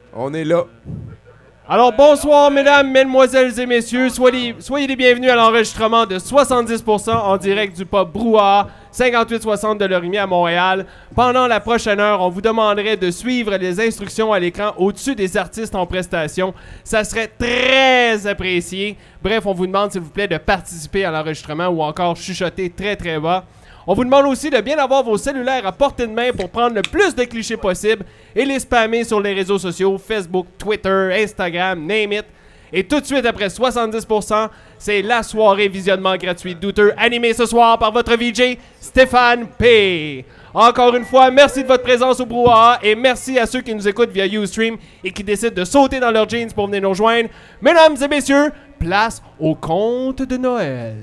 On est là. Alors bonsoir mesdames, mesdemoiselles et messieurs, soyez les bienvenus à l'enregistrement de 70% en direct du pub Brouhaha, 5860 de Lorimier à Montréal. Pendant la prochaine heure, on vous demanderait de suivre les instructions à l'écran au-dessus des artistes en prestation. Ça serait très apprécié. Bref, on vous demande s'il vous plaît de participer à l'enregistrement ou encore chuchoter très très bas. On vous demande aussi de bien avoir vos cellulaires à portée de main pour prendre le plus de clichés possible et les spammer sur les réseaux sociaux, Facebook, Twitter, Instagram, name it. Et tout de suite après 70%, c'est la soirée visionnement gratuit douteux animée ce soir par votre VJ, Stéphane P. Encore une fois, merci de votre présence au Brouhaha et merci à ceux qui nous écoutent via Ustream et qui décident de sauter dans leurs jeans pour venir nous rejoindre. Mesdames et messieurs, place au conte de Noël.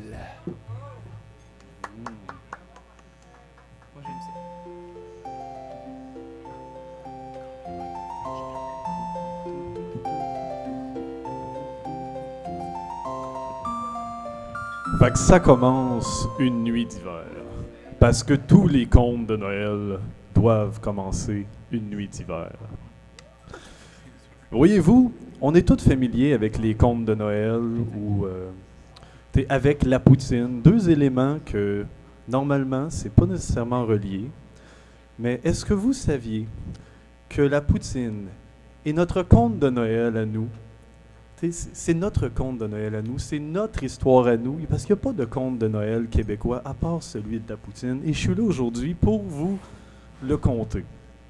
Fait que ça commence une nuit d'hiver. Parce que tous les contes de Noël doivent commencer une nuit d'hiver. Voyez-vous, on est tous familiers avec les contes de Noël ou avec la poutine. Deux éléments que, normalement, c'est pas nécessairement relié. Mais est-ce que vous saviez que la poutine est notre conte de Noël à nous? C'est notre conte de Noël à nous, c'est notre histoire à nous, parce qu'il n'y a pas de conte de Noël québécois à part celui de la poutine, et je suis là aujourd'hui pour vous le conter.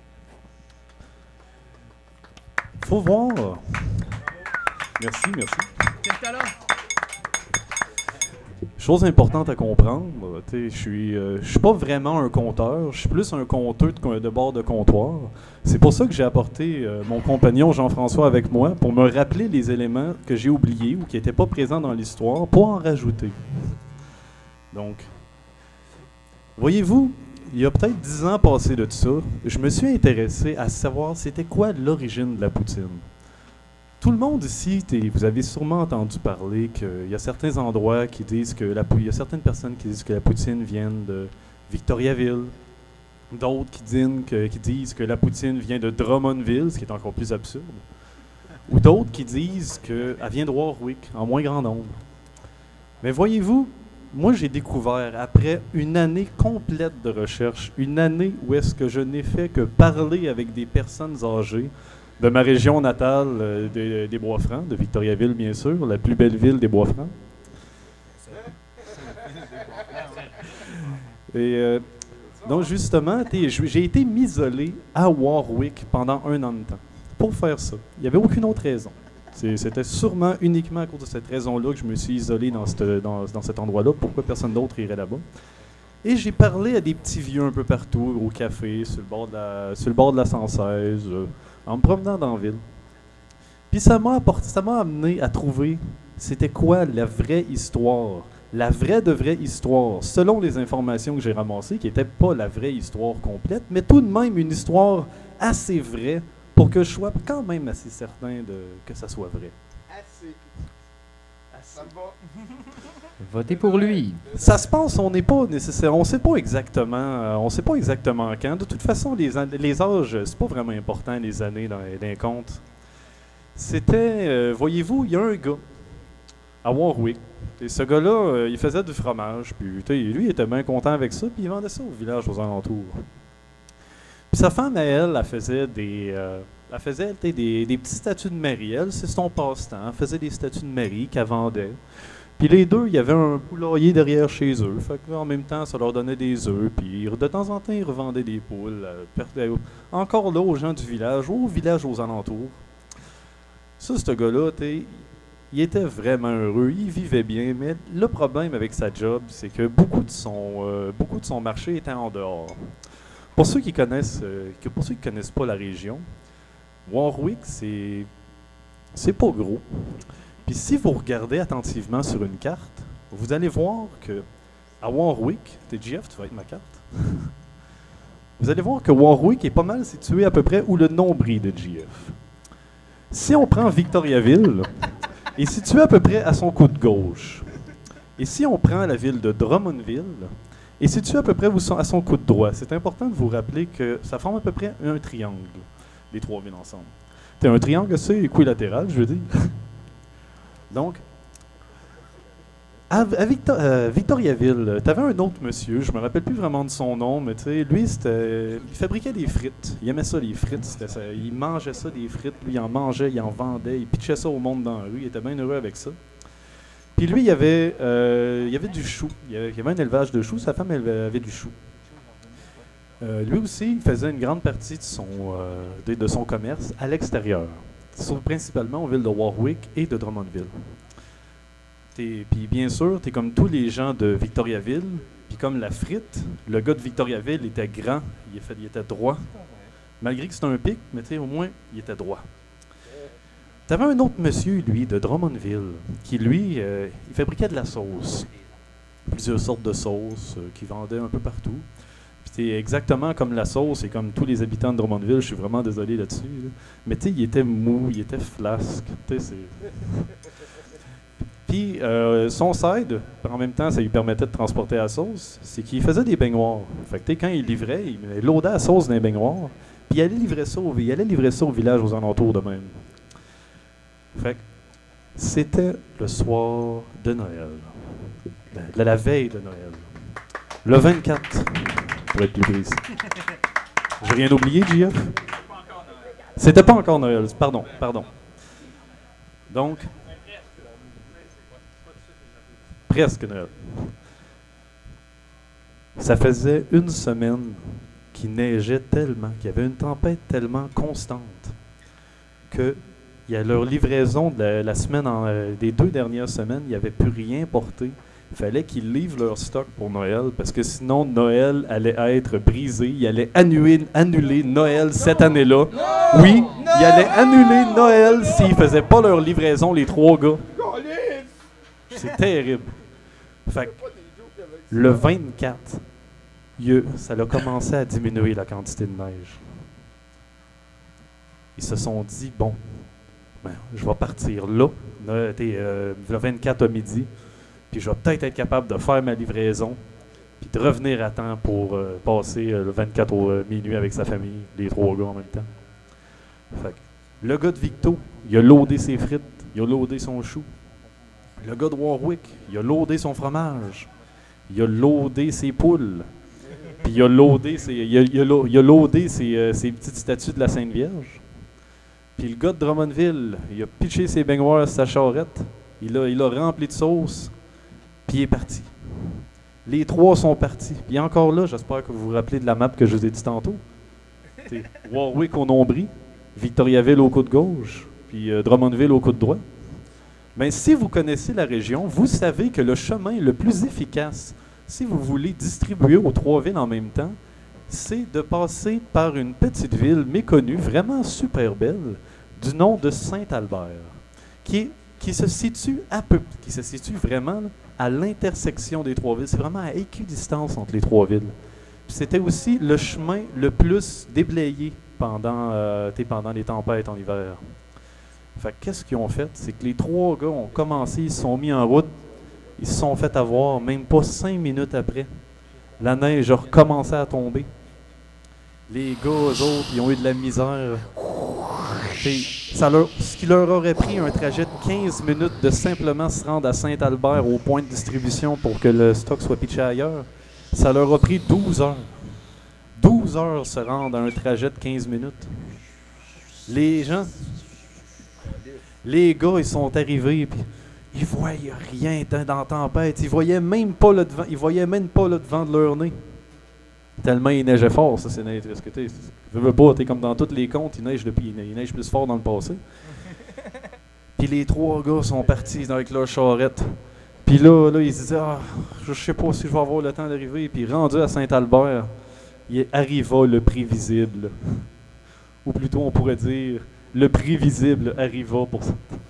Faut voir. Merci. Quel talent! Chose importante à comprendre, je suis pas vraiment un conteur, je suis plus un conteur de bord de comptoir. C'est pour ça que j'ai apporté mon compagnon Jean-François avec moi pour me rappeler les éléments que j'ai oubliés ou qui n'étaient pas présents dans l'histoire pour en rajouter. Donc, voyez-vous, il y a peut-être 10 ans passé de ça, je me suis intéressé à savoir c'était quoi l'origine de la poutine. Tout le monde ici, vous avez sûrement entendu parler qu'il y a certains endroits qui disent que il y a certaines personnes qui disent que la poutine vient de Victoriaville, d'autres qui disent que la poutine vient de Drummondville, ce qui est encore plus absurde, ou d'autres qui disent qu'elle vient de Warwick, en moins grand nombre. Mais voyez-vous, moi j'ai découvert, après une année complète de recherche, une année où est-ce que je n'ai fait que parler avec des personnes âgées, de ma région natale des Bois-Francs, de Victoriaville bien sûr, la plus belle ville des Bois-Francs. Et donc justement, j'ai été m'isoler à Warwick pendant 1 an de temps pour faire ça. Il n'y avait aucune autre raison. C'était sûrement uniquement à cause de cette raison-là que je me suis isolé dans cet endroit-là. Pourquoi personne d'autre irait là-bas? Et j'ai parlé à des petits vieux un peu partout, au café, sur le bord de la 116, en me promenant dans la ville. Puis ça m'a amené à trouver c'était quoi la vraie histoire, la vraie histoire, selon les informations que j'ai ramassées, qui n'étaient pas la vraie histoire complète, mais tout de même une histoire assez vraie pour que je sois quand même assez certain que ça soit vrai. Assez. Ça me va. Votez pour lui. Ça se passe, on sait pas exactement quand. De toute façon, les âges, c'est pas vraiment important les années dans les comptes. C'était, voyez-vous, il y a un gars à Warwick. Et ce gars-là, il faisait du fromage. Puis lui, il était bien content avec ça. Puis il vendait ça au village aux alentours. Puis sa femme, elle faisait des petits statues de Marie. Elle, c'est son passe-temps. Elle faisait des statues de Marie qu'elle vendait. Puis les deux, il y avait un poulailler derrière chez eux. Fait qu'en même temps, ça leur donnait des œufs. Puis de temps en temps, ils revendaient des poules. Encore là, aux gens du village, ou au village aux alentours. Ça, ce gars-là, il était vraiment heureux. Il vivait bien. Mais le problème avec sa job, c'est que beaucoup de son marché était en dehors. Pour ceux qui connaissent pas la région, Warwick, c'est pas gros. Puis si vous regardez attentivement sur une carte, vous allez voir que à Warwick, JF, tu vas être ma carte. Vous allez voir que Warwick est pas mal situé à peu près où le nombril de JF. Si on prend Victoriaville, est situé à peu près à son coude gauche. Et si on prend la ville de Drummondville, est situé à peu près à son coude droit. C'est important de vous rappeler que ça forme à peu près un triangle, les trois villes ensemble. T'es un triangle assez équilatéral, je veux dire. Donc, à Victoriaville, t'avais un autre monsieur, je me rappelle plus vraiment de son nom, mais tu sais, lui, il fabriquait des frites. Il aimait ça, les frites. Il mangeait ça, des frites. Lui, il en mangeait, il en vendait, il pitchait ça au monde dans la rue. Il était bien heureux avec ça. Puis lui, il y avait du chou. Il y avait un élevage de choux. Sa femme avait du chou. Lui aussi, il faisait une grande partie de son commerce à l'extérieur, principalement aux villes de Warwick et de Drummondville. Puis bien sûr, tu es comme tous les gens de Victoriaville, puis comme la frite, le gars de Victoriaville était grand, il était droit. Malgré que c'était un pic, mais au moins, il était droit. Tu avais un autre monsieur, lui, de Drummondville, qui, lui, il fabriquait de la sauce. Plusieurs sortes de sauces qu'il vendait un peu partout. Puis c'est exactement comme la sauce et comme tous les habitants de Drummondville, je suis vraiment désolé là-dessus. Là. Mais tu sais, il était mou, il était flasque. Puis son side, en même temps, ça lui permettait de transporter la sauce, c'est qu'il faisait des baignoires. Fait que quand il livrait, il loadait la sauce dans les baignoires, puis il allait livrer ça au village aux alentours de même. Fait que c'était le soir de Noël. La veille de Noël. Le 24, pour être plus précis. J'ai rien oublié, JF? C'était pas encore Noël, pardon. Donc, presque Noël. Ça faisait une semaine qu'il neigeait tellement, qu'il y avait une tempête tellement constante que leur livraison de la semaine, des 2 dernières semaines, il n'y avait plus rien porté. Il fallait qu'ils livrent leur stock pour Noël parce que sinon Noël allait être brisé. Il allait annuler Noël cette année-là. Oui, il allait annuler Noël s'ils ne faisaient pas leur livraison, les 3 gars. C'est terrible. Fait que le 24, ça a commencé à diminuer la quantité de neige. Ils se sont dit, bon, je vais partir là, le 24 à midi, puis je vais peut-être être capable de faire ma livraison, puis de revenir à temps pour passer le 24 au minuit avec sa famille, les 3 gars en même temps. Fait que le gars de Victo, il a loadé ses frites, il a loadé son chou. Le gars de Warwick, il a loadé son fromage, il a loadé ses poules, puis il a loadé ses petites statues de la Sainte Vierge. Puis le gars de Drummondville, il a pitché ses baignoires à sa charrette, il a rempli de sauce, puis il est parti. Les 3 sont partis. Puis encore là, j'espère que vous vous rappelez de la map que je vous ai dit tantôt. C'est Warwick au nombril, Victoriaville au coude gauche, puis Drummondville au coude droit. Mais si vous connaissez la région, vous savez que le chemin le plus efficace, si vous voulez distribuer aux 3 villes en même temps, c'est de passer par une petite ville méconnue, vraiment super belle, du nom de Saint-Albert, qui se situe vraiment là, à l'intersection des 3 villes. C'est vraiment à équidistance entre les 3 villes. Puis c'était aussi le chemin le plus déblayé pendant les tempêtes en hiver. Fait que qu'est-ce qu'ils ont fait? C'est que les 3 gars ont commencé, ils se sont mis en route, ils se sont fait avoir, même pas 5 minutes après. La neige a recommencé à tomber. Les gars, eux autres, ils ont eu de la misère. Ce qui leur aurait pris un trajet de 15 minutes de simplement se rendre à Saint-Albert au point de distribution pour que le stock soit pitché ailleurs, ça leur a pris 12 heures. 12 heures se rendre à un trajet de 15 minutes. Les gars, ils sont arrivés, puis ils voyaient rien dans la tempête. Ils voyaient même pas le devant de leur nez. Tellement il neigeait fort, ça, c'est parce que tu veux pas, t'es comme dans tous les contes, il neige plus fort dans le passé. Puis les 3 gars sont partis avec leur charrette. Puis là, ils se disaient, je sais pas si je vais avoir le temps d'arriver. Puis rendu à Saint-Albert, il arriva le prévisible. Ou plutôt, on pourrait dire, le prévisible arriva pour ça.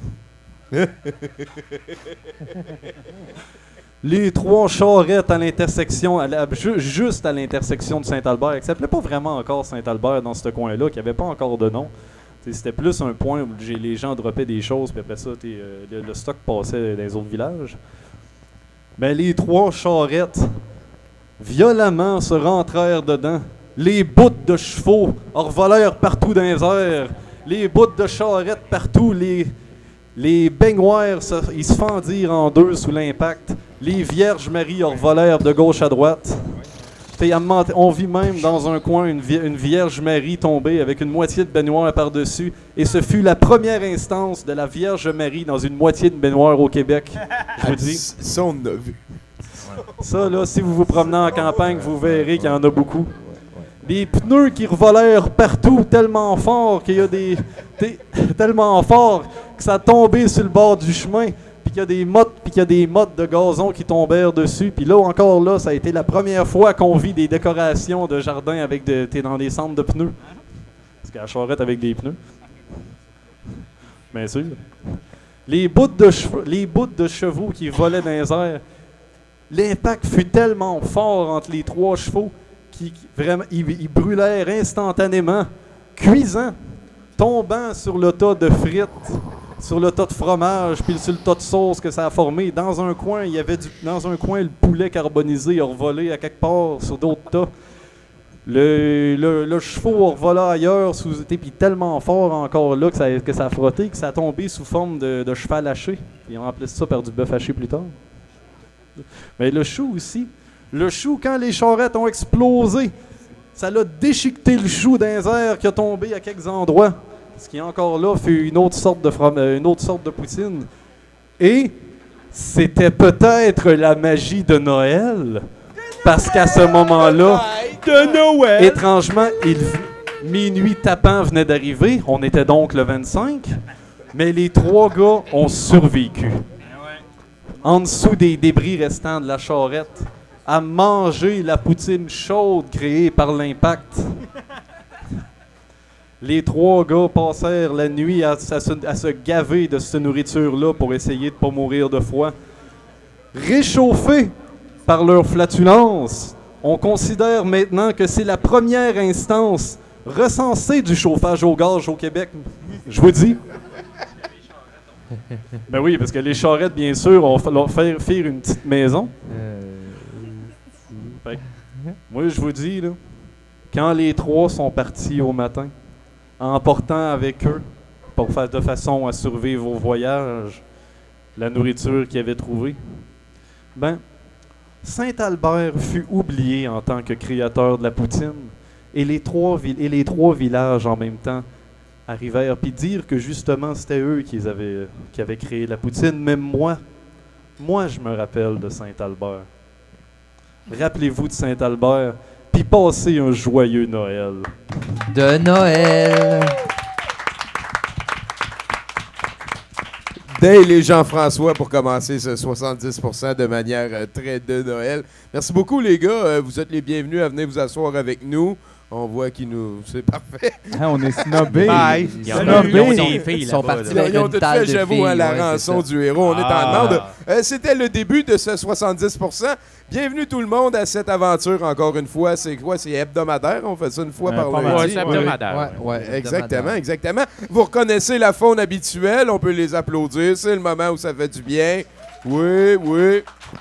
Les 3 charrettes à l'intersection, juste à l'intersection de Saint-Albert, qui s'appelait pas vraiment encore Saint-Albert dans ce coin-là, qui n'avait pas encore de nom. C'était plus un point où les gens droppaient des choses, puis après ça, le stock passait dans les autres villages. Mais les 3 charrettes, violemment, se rentrèrent dedans. Les bouts de chevaux revolèrent partout dans les airs. les bouts de charrette partout, les baignoires, ils se fendirent en deux sous l'impact. Les Vierges Marie revolèrent de gauche à droite. On vit même dans un coin une Vierge Marie tombée avec une moitié de baignoire par-dessus. Et ce fut la première instance de la Vierge Marie dans une moitié de baignoire au Québec. Je vous dis. Ça, on a vu. Ça, là, si vous vous promenez en campagne, vous verrez qu'il y en a beaucoup. Des pneus qui revolèrent partout tellement fort qu'il y a tellement fort que ça a tombé sur le bord du chemin. Puis qu'il y a des mottes de gazon qui tombèrent dessus. Puis là, encore là, ça a été la première fois qu'on vit des décorations de jardin avec t'es dans des centres de pneus. Parce qu'à la charrette avec des pneus. Bien sûr. Les bouts de chevaux qui volaient dans les airs. L'impact fut tellement fort entre les trois chevaux qu'ils brûlèrent instantanément, cuisant, tombant sur le tas de frites, sur le tas de fromage, puis sur le tas de sauce que ça a formé. Dans un coin, le poulet carbonisé a revolé à quelque part sur d'autres tas. Le cheval a revolé ailleurs, puis tellement fort encore là que ça a frotté, que ça a tombé sous forme de cheval haché. Ils ont remplacé ça par du bœuf haché plus tard. Mais le chou aussi. Le chou, quand les charrettes ont explosé, ça l'a déchiqueté le chou dans les airs qui a tombé à quelques endroits. Ce qui encore là fut une autre sorte de poutine. Et c'était peut-être la magie de Noël. Parce qu'à ce moment-là, De Noël! étrangement, minuit tapant venait d'arriver. On était donc le 25. Mais les trois gars ont survécu. En dessous des débris restants de la charrette, à manger la poutine chaude créée par l'impact. Les trois gars passèrent la nuit à se gaver de cette nourriture-là pour essayer de ne pas mourir de froid. Réchauffés par leur flatulence, on considère maintenant que c'est la première instance recensée du chauffage au gaz au Québec. Je vous dis. Ben oui, parce que les charrettes, bien sûr, on va leur faire une petite maison. Fait que, moi, je vous dis, là, quand les trois sont partis au matin, en portant avec eux, de façon à survivre au voyage, la nourriture qu'ils avaient trouvée, ben, Saint-Albert fut oublié en tant que créateur de la poutine, et les trois villages en même temps arrivèrent, puis dire que justement c'était eux qui avaient créé la poutine. Même moi, je me rappelle de Saint-Albert. Rappelez-vous de Saint-Albert, puis passez un joyeux Noël. De Noël. Dale et Jean-François pour commencer ce 70% de manière très de Noël. Merci beaucoup les gars, vous êtes les bienvenus à venir vous asseoir avec nous. On voit qu'ils nous... C'est parfait. Ah, on est snobés. Bye. Ils ont des filles. Ils sont partis avec Ils ont une tout talle fait, de j'avoue, filles. la ouais, rançon c'est ça. du héros. On est en demande. C'était le début de ce 70%. Bienvenue tout le monde à cette aventure, encore une fois. C'est quoi? C'est hebdomadaire? On fait ça une fois par lundi? Ouais, c'est hebdomadaire. Ouais, Exactement. Vous reconnaissez la faune habituelle. On peut les applaudir. C'est le moment où ça fait du bien. Oui.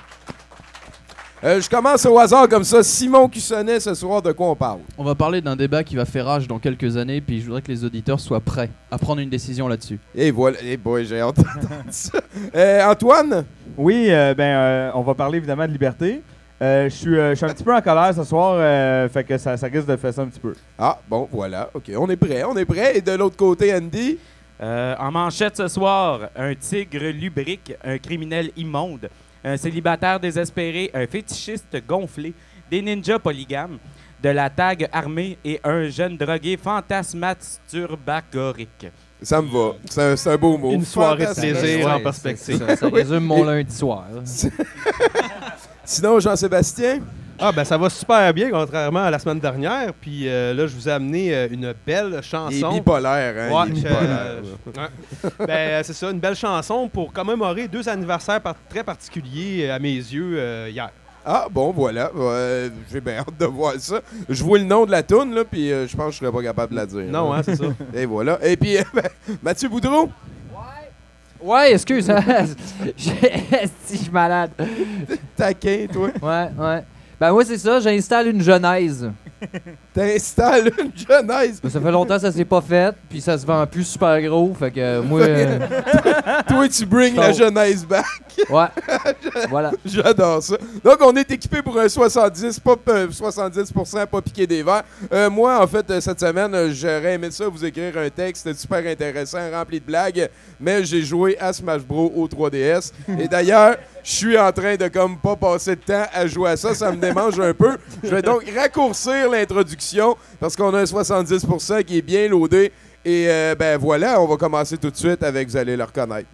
Je commence au hasard comme ça. Simon Cussonnet, ce soir, de quoi on parle? On va parler d'un débat qui va faire rage dans quelques années, puis je voudrais que les auditeurs soient prêts à prendre une décision là-dessus. Et voilà. Et boy, j'ai hâte d'entendre ça. Antoine? Oui, on va parler évidemment de liberté. Je suis un petit peu en colère ce soir, fait que ça risque de faire ça un petit peu. Ah, bon, voilà. OK, on est prêt. Et de l'autre côté, Andy? En manchette ce soir, un tigre lubrique, un criminel immonde, un célibataire désespéré, un fétichiste gonflé, des ninjas polygames, de la tag armée et un jeune drogué fantasmasturbagorique. Ça me va. C'est un beau mot. Une soirée de Fantastique. plaisir en Ouais, perspective. Ça résume mon lundi soir. Sinon, Jean-Sébastien? Ah, ben ça va super bien, contrairement à la semaine dernière. Puis là, je vous ai amené une belle chanson. Il est bipolaire, hein? Ouais, Il est bipolaire. ouais. Ben, c'est ça, une belle chanson pour commémorer 2 anniversaires très particuliers à mes yeux hier. Ah, bon, voilà. J'ai bien hâte de voir ça. Je vois le nom de la toune, là, puis je pense que je serais pas capable de la dire. Non, hein, c'est ça. Et voilà. Et puis, Mathieu Boudreau? Ouais, excuse. Si je suis malade. Taquin, toi? Ouais. Ben moi, c'est ça, j'installe une genèse. T'installes une genèse. Ça fait longtemps que ça s'est pas fait, puis ça se vend plus super gros, fait que moi... Toi, tu bring la genèse back. Ouais, voilà. J'adore ça. Donc, on est équipé pour un 70%, pas piqué des verres. Moi, en fait, cette semaine, j'aurais aimé ça, vous écrire un texte super intéressant, rempli de blagues, mais j'ai joué à Smash Bros au 3DS. Et d'ailleurs, je suis en train de comme pas passer de temps à jouer à ça, ça me démange un peu. Je vais donc raccourcir l'introduction parce qu'on a un 70% qui est bien loadé. Et ben voilà, on va commencer tout de suite avec, vous allez le reconnaître.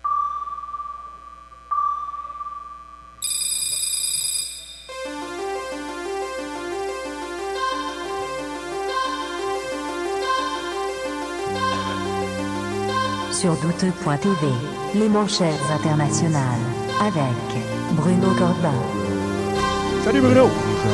Sur douteux.tv, les manchettes internationales, avec Bruno Corbin. Salut Bruno!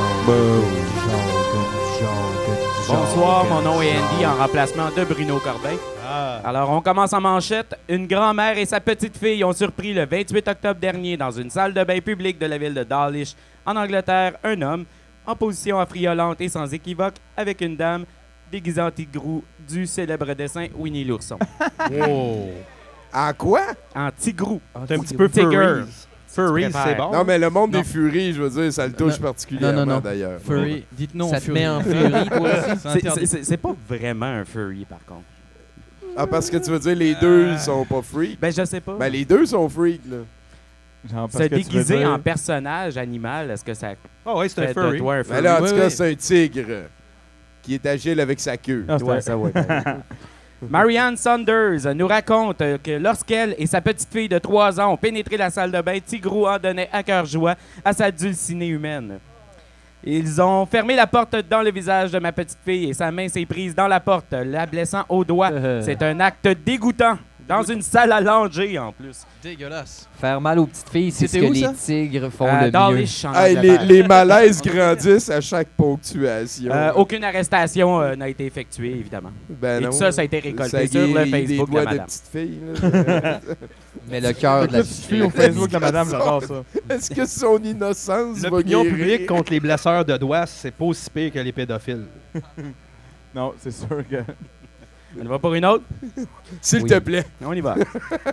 Bonsoir, mon nom est Andy en remplacement de Bruno Corbin. Alors, on commence en manchette. Une grand-mère et sa petite-fille ont surpris le 28 octobre dernier dans une salle de bain publique de la ville de Dawlish, en Angleterre, un homme en position affriolante et sans équivoque avec une dame déguisée en tigrou du célèbre dessin Winnie l'ourson. Oh. En quoi? En tigrou. T'es un petit peu Tigger. furry, c'est bon. Non, mais le monde Non. des furies, je veux dire, ça le touche Non. particulièrement Non. d'ailleurs. Furry, dites non. Ça te Fury. met en furie, toi aussi? C'est interdit. C'est pas vraiment un furry, par contre. Ah, parce que tu veux dire les deux ils sont pas freaks? Ben, je sais pas. Ben, les deux sont freaks, là. Genre, parce Se que tu veux déguiser dire- en personnage animal, est-ce que ça Ah ouais, c'est un fait de furry. toi un Mais furry? là, en tout Oui, cas, oui. c'est un tigre qui est agile avec sa queue. Ah, c'est Ouais, un- ça, ouais. Marianne Saunders nous raconte que lorsqu'elle et sa petite fille de 3 ans ont pénétré la salle de bain, Tigrou en donnait à cœur joie à sa dulcinée humaine. Ils ont fermé la porte dans le visage de ma petite fille et sa main s'est prise dans la porte, la blessant au doigt. C'est un acte dégoûtant. Dans une salle à langer, en plus. Dégueulasse. Faire mal aux petites filles, c'est ce C'était que où, les ça? tigres font le mieux. Dawlish, en Hey, Angleterre. les malaises grandissent à chaque ponctuation. Aucune arrestation n'a été effectuée, évidemment. Ben Et non. tout ça, ça a été récolté Ça sur le guérit Facebook des de doigts de madame. petite fille. là. Mais le cœur de la Là, tu suis au Facebook de la madame, j'adore ça. Est-ce que son innocence va L'opinion guérir? publique contre les blesseurs de doigts, c'est pas aussi pire que les pédophiles. Non, c'est sûr que. On y va pour une autre? S'il Oui. te plaît. On y va.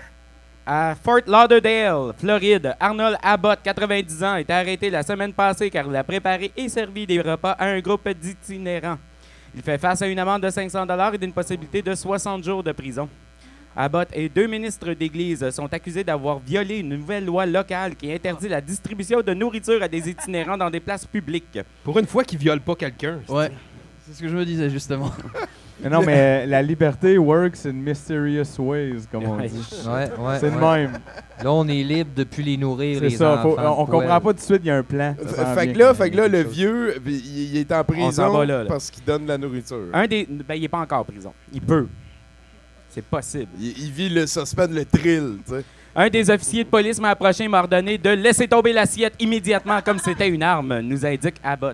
À Fort Lauderdale, Floride, Arnold Abbott, 90 ans, a été arrêté la semaine passée car il a préparé et servi des repas à un groupe d'itinérants. Il fait face à une amende de 500 $ et d'une possibilité de 60 jours de prison. Abbott et 2 ministres d'église sont accusés d'avoir violé une nouvelle loi locale qui interdit la distribution de nourriture à des itinérants dans des places publiques. Pour une fois qu'ils violent pas quelqu'un. Ouais. C'est ce que je me disais justement. Mais non, mais la liberté works in mysterious ways, comme on Ouais. dit. Ouais, ouais, C'est le ouais. même. Là, on est libre de plus les nourrir, C'est les ça. enfants. On comprend pas tout de suite, il y a un plan. Ça s'en Fait vient. que là, le vieux, il est en s'en prison va là. parce qu'il donne de la nourriture. Ben, il n'est pas encore en prison. Il peut. C'est possible. Il vit le suspend, le thrill, tu sais. Un des officiers de police m'a approché et m'a ordonné de laisser tomber l'assiette immédiatement comme c'était une arme, nous indique Abbott.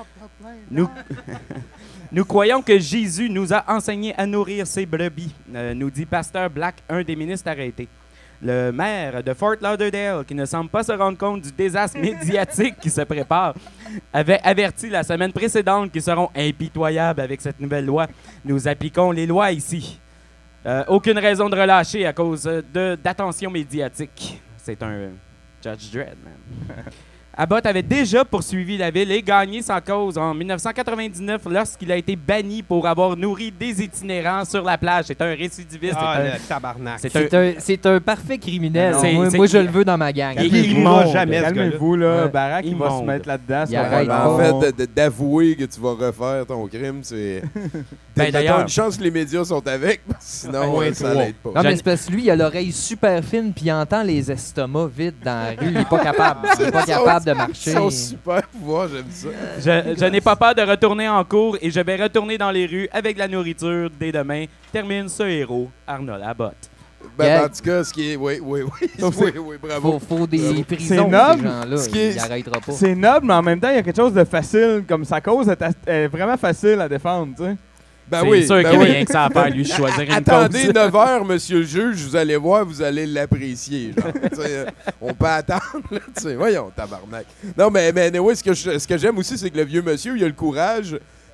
Nous croyons que Jésus nous a enseigné à nourrir ses brebis, nous dit Pasteur Black, un des ministres arrêtés. Le maire de Fort Lauderdale, qui ne semble pas se rendre compte du désastre médiatique qui se prépare, avait averti la semaine précédente qu'ils seront impitoyables avec cette nouvelle loi. Nous appliquons les lois ici. Aucune raison de relâcher à cause d'attention médiatique. C'est un Judge Dredd, man. Abbott avait déjà poursuivi la ville et gagné sa cause en 1999 lorsqu'il a été banni pour avoir nourri des itinérants sur la plage. C'est un récidiviste. Ah, c'est un- le tabarnak. c'est C'est un parfait criminel. C'est- Moi, c'est- moi, je le veux dans ma gang. Il- Il mourra jamais, ce gars-là. Calmez-vous, là. Ouais. Barack, il va se Immonde. mettre là-dedans. Il arrête va En bon. fait, d'avouer que tu vas refaire ton crime, c'est. Ben, T'as d'ailleurs- une chance que les médias sont avec, parce que sinon, Ouais, ça toi. l'aide pas. Non, mais c'est parce que lui, il a l'oreille super fine, puis il entend les estomacs vides dans la rue. Il est pas capable. Il est pas capable de marcher. Son super pouvoir, j'aime ça. Je n'ai pas peur de retourner en cours et je vais retourner dans les rues avec la nourriture dès demain. Termine ce héros, Arnold Abbott. Ben, Yeah. en tout cas, ce qui est. Oui, oui, oui. Sauf Oui, bravo. Faut des prisons, C'est ces noble. gens-là. Ce qui est- Il arrêtera pas. C'est noble, mais en même temps, il y a quelque chose de facile. Comme sa cause est vraiment facile à défendre, tu sais. Ben C'est oui, sûr ben qu'il n'y a oui. rien que ça à faire, lui, choisir une Attendez cause. 9 heures, monsieur le juge, vous allez voir, vous allez l'apprécier. Genre, tu sais, on peut attendre, là, tu sais, voyons, tabarnak. Non, mais anyway, ce que j'aime aussi, c'est que le vieux monsieur, il a le courage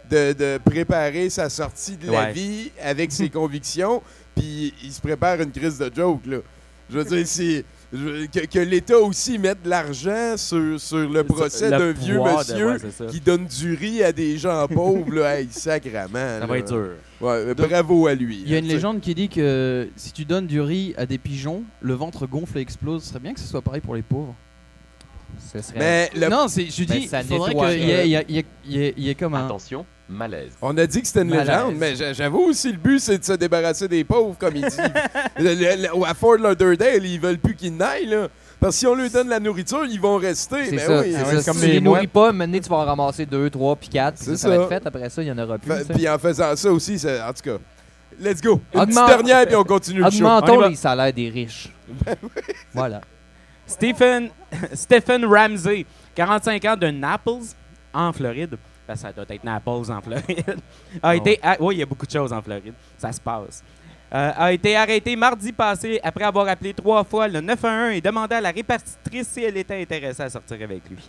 de préparer sa sortie de la Ouais. vie avec ses convictions, puis il se prépare une crise de joke, là. Je veux dire, que l'État aussi mette de l'argent sur le procès d'un vieux pouvoir monsieur ouais, c'est ça. qui donne du riz à des gens pauvres, là, hey, sacrément. Ça va être dur. Ouais, mais bravo à lui. Il y a une hein, légende qui dit que si tu donnes du riz à des pigeons, le ventre gonfle et explose. Ce serait bien que ce soit pareil pour les pauvres. Ce serait... Mais Non, je Ben, dis, ça il faudrait nettoie. qu'il y ait comme un... Attention, malaise. on a dit que c'était une Malaise. légende, mais j'avoue aussi, le but, c'est de se débarrasser des pauvres, comme il dit. À Fort Lauderdale, ils veulent plus qu'ils n'aillent, là. Parce que si on leur donne la nourriture, ils vont rester. C'est Ben ça. oui, c'est ça. comme Si tu les les nourris mouettes. pas, maintenant tu vas en ramasser 2, 3, puis 4. C'est Ça va ça. être fait. Après ça, il n'y en aura plus. tu sais. Puis en faisant ça aussi, en tout cas, let's go. Une petite Augmente- dernière, puis on continue le show. On y Augmentons va. les salaires des riches. Voilà. Stephen Ramsey, 45 ans de Naples, en Floride. Ben, ça doit être Naples en Floride. Oui, il y a beaucoup de choses en Floride. Ça se passe. A été arrêté mardi passé après avoir appelé 3 fois le 911 et demandé à la répartitrice si elle était intéressée à sortir avec lui.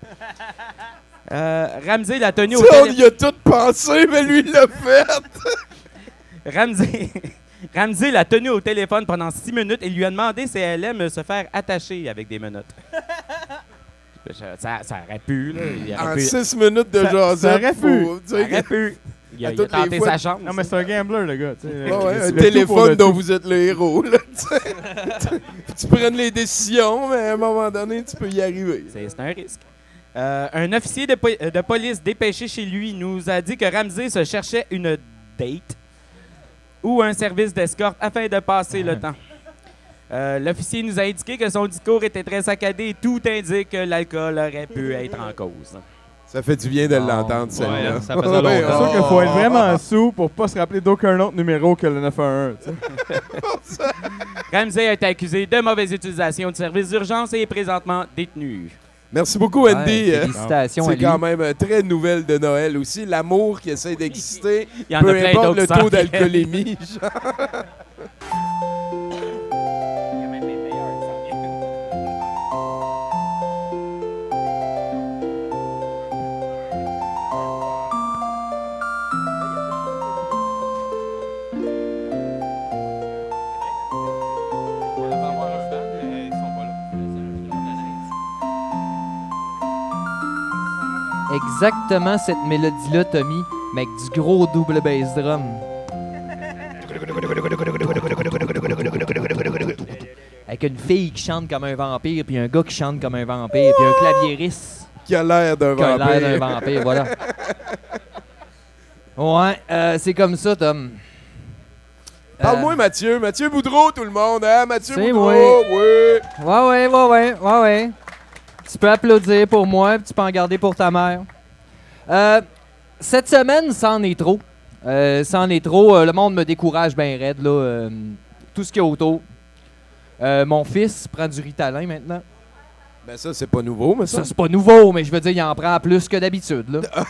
Ramsey l'a tenu au Ça, on téléphone. y a tout pensé, mais lui, il l'a fait. Ramsey l'a tenu au téléphone pendant 6 minutes et lui a demandé si elle aime se faire attacher avec des menottes. Ça aurait pu, là. Il aurait En pu. 6 minutes de Ça jasette, aurait pu. faut Ça dire aurait pu. Il a À toutes les tenté fois- sa chance. Non, mais c'est un gambler, le gars. tu sais. Ouais, ouais, Le un tout pour téléphone le dont tout. vous êtes le héros. Là, tu prennes les décisions, mais à un moment donné, tu peux y arriver. C'est un risque. Un officier de police dépêché chez lui nous a dit que Ramsey se cherchait une date ou un service d'escorte afin de passer le temps. L'officier nous a indiqué que son discours était très saccadé et tout indique que l'alcool aurait pu être en cause. Ça fait du bien de l'entendre, celle-là. Ouais, ça faisait Ouais, C'est longtemps. sûr qu'il faut être vraiment sous pour pas se rappeler d'aucun autre numéro que le 911. tu sais. Ramsey a été accusé de mauvaise utilisation de services d'urgence et est présentement détenu. Merci beaucoup, Andy. Ouais, félicitations à C'est lui. quand même très nouvelle de Noël aussi. L'amour qui essaie d'exister, Il y en a peu plein importe d'autres le qui s'en taux viennent. d'alcoolémie. Exactement cette mélodie-là, Tommy, mais avec du gros double bass drum. Avec une fille qui chante comme un vampire, puis un gars qui chante comme un vampire, puis un claviériste Qui a l'air d'un qui a l'air d'un vampire. vampire, voilà. Ouais, c'est comme ça, Tom. Parle-moi, Mathieu. Mathieu Boudreau, tout le monde. Hein? Mathieu C'est Boudreau, moi. oui. Ouais. Tu peux applaudir pour moi, puis tu peux en garder pour ta mère. Cette semaine, ça en est trop. Le monde me décourage bien raide, là. Tout ce qu'il y a autour. Mon fils prend du Ritalin maintenant. Ben ça, c'est pas nouveau, mais ça. Ça, c'est pas nouveau, mais je veux dire, il en prend plus que d'habitude,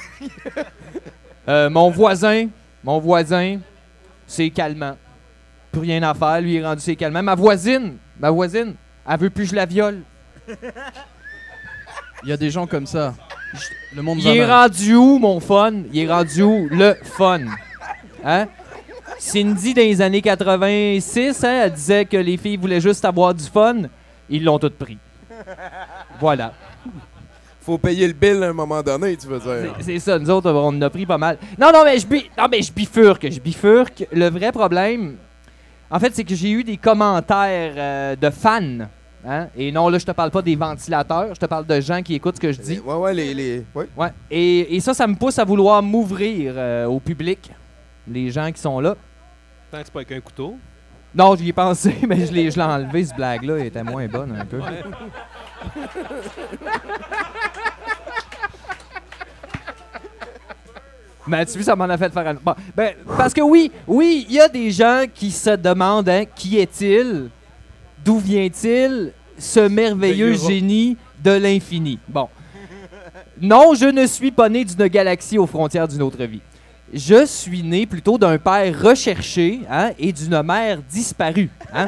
là. Mon voisin, c'est calmant. Plus rien à faire, lui, il est rendu c'est calmant. Ma voisine, elle veut plus que je la viole. Il y a des gens comme ça. Le monde Il va est mal. rendu où, mon fun? Il est rendu où, le fun? Hein? Cindy, dans les années 86, hein, elle disait que les filles voulaient juste avoir du fun. Ils l'ont tout pris. Voilà. Faut payer le bill à un moment donné, tu veux dire. C'est ça, nous autres, on en a pris pas mal. Non, mais je bifurque. Le vrai problème, en fait, c'est que j'ai eu des commentaires de fans. Hein? Et non, là, je te parle pas des ventilateurs, je te parle de gens qui écoutent ce que je dis. Ouais. Ouais. Et ça me pousse à vouloir m'ouvrir au public, les gens qui sont là. Tant que c'est pas avec un couteau. Non, j'y ai pensé, mais je l'ai enlevé, ce blague-là, elle était moins bonne un peu. Mais tu vois, ça m'en a fait faire un... Bon, ben, parce que oui, il y a des gens qui se demandent, hein, qui est-il? D'où vient-il ce merveilleux génie de l'infini? Bon. Non, je ne suis pas né d'une galaxie aux frontières d'une autre vie. Je suis né plutôt d'un père recherché, hein, et d'une mère disparue. Hein?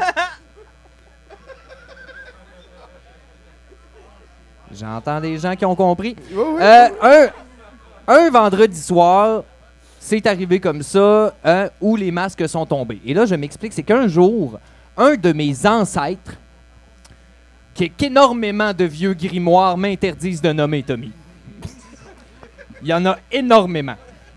J'entends des gens qui ont compris. Oui. Un vendredi soir, c'est arrivé comme ça, où les masques sont tombés. Et là, je m'explique, c'est qu'un jour, un de mes ancêtres, qu'énormément de vieux grimoires m'interdisent de nommer, Tommy. Il y en a énormément.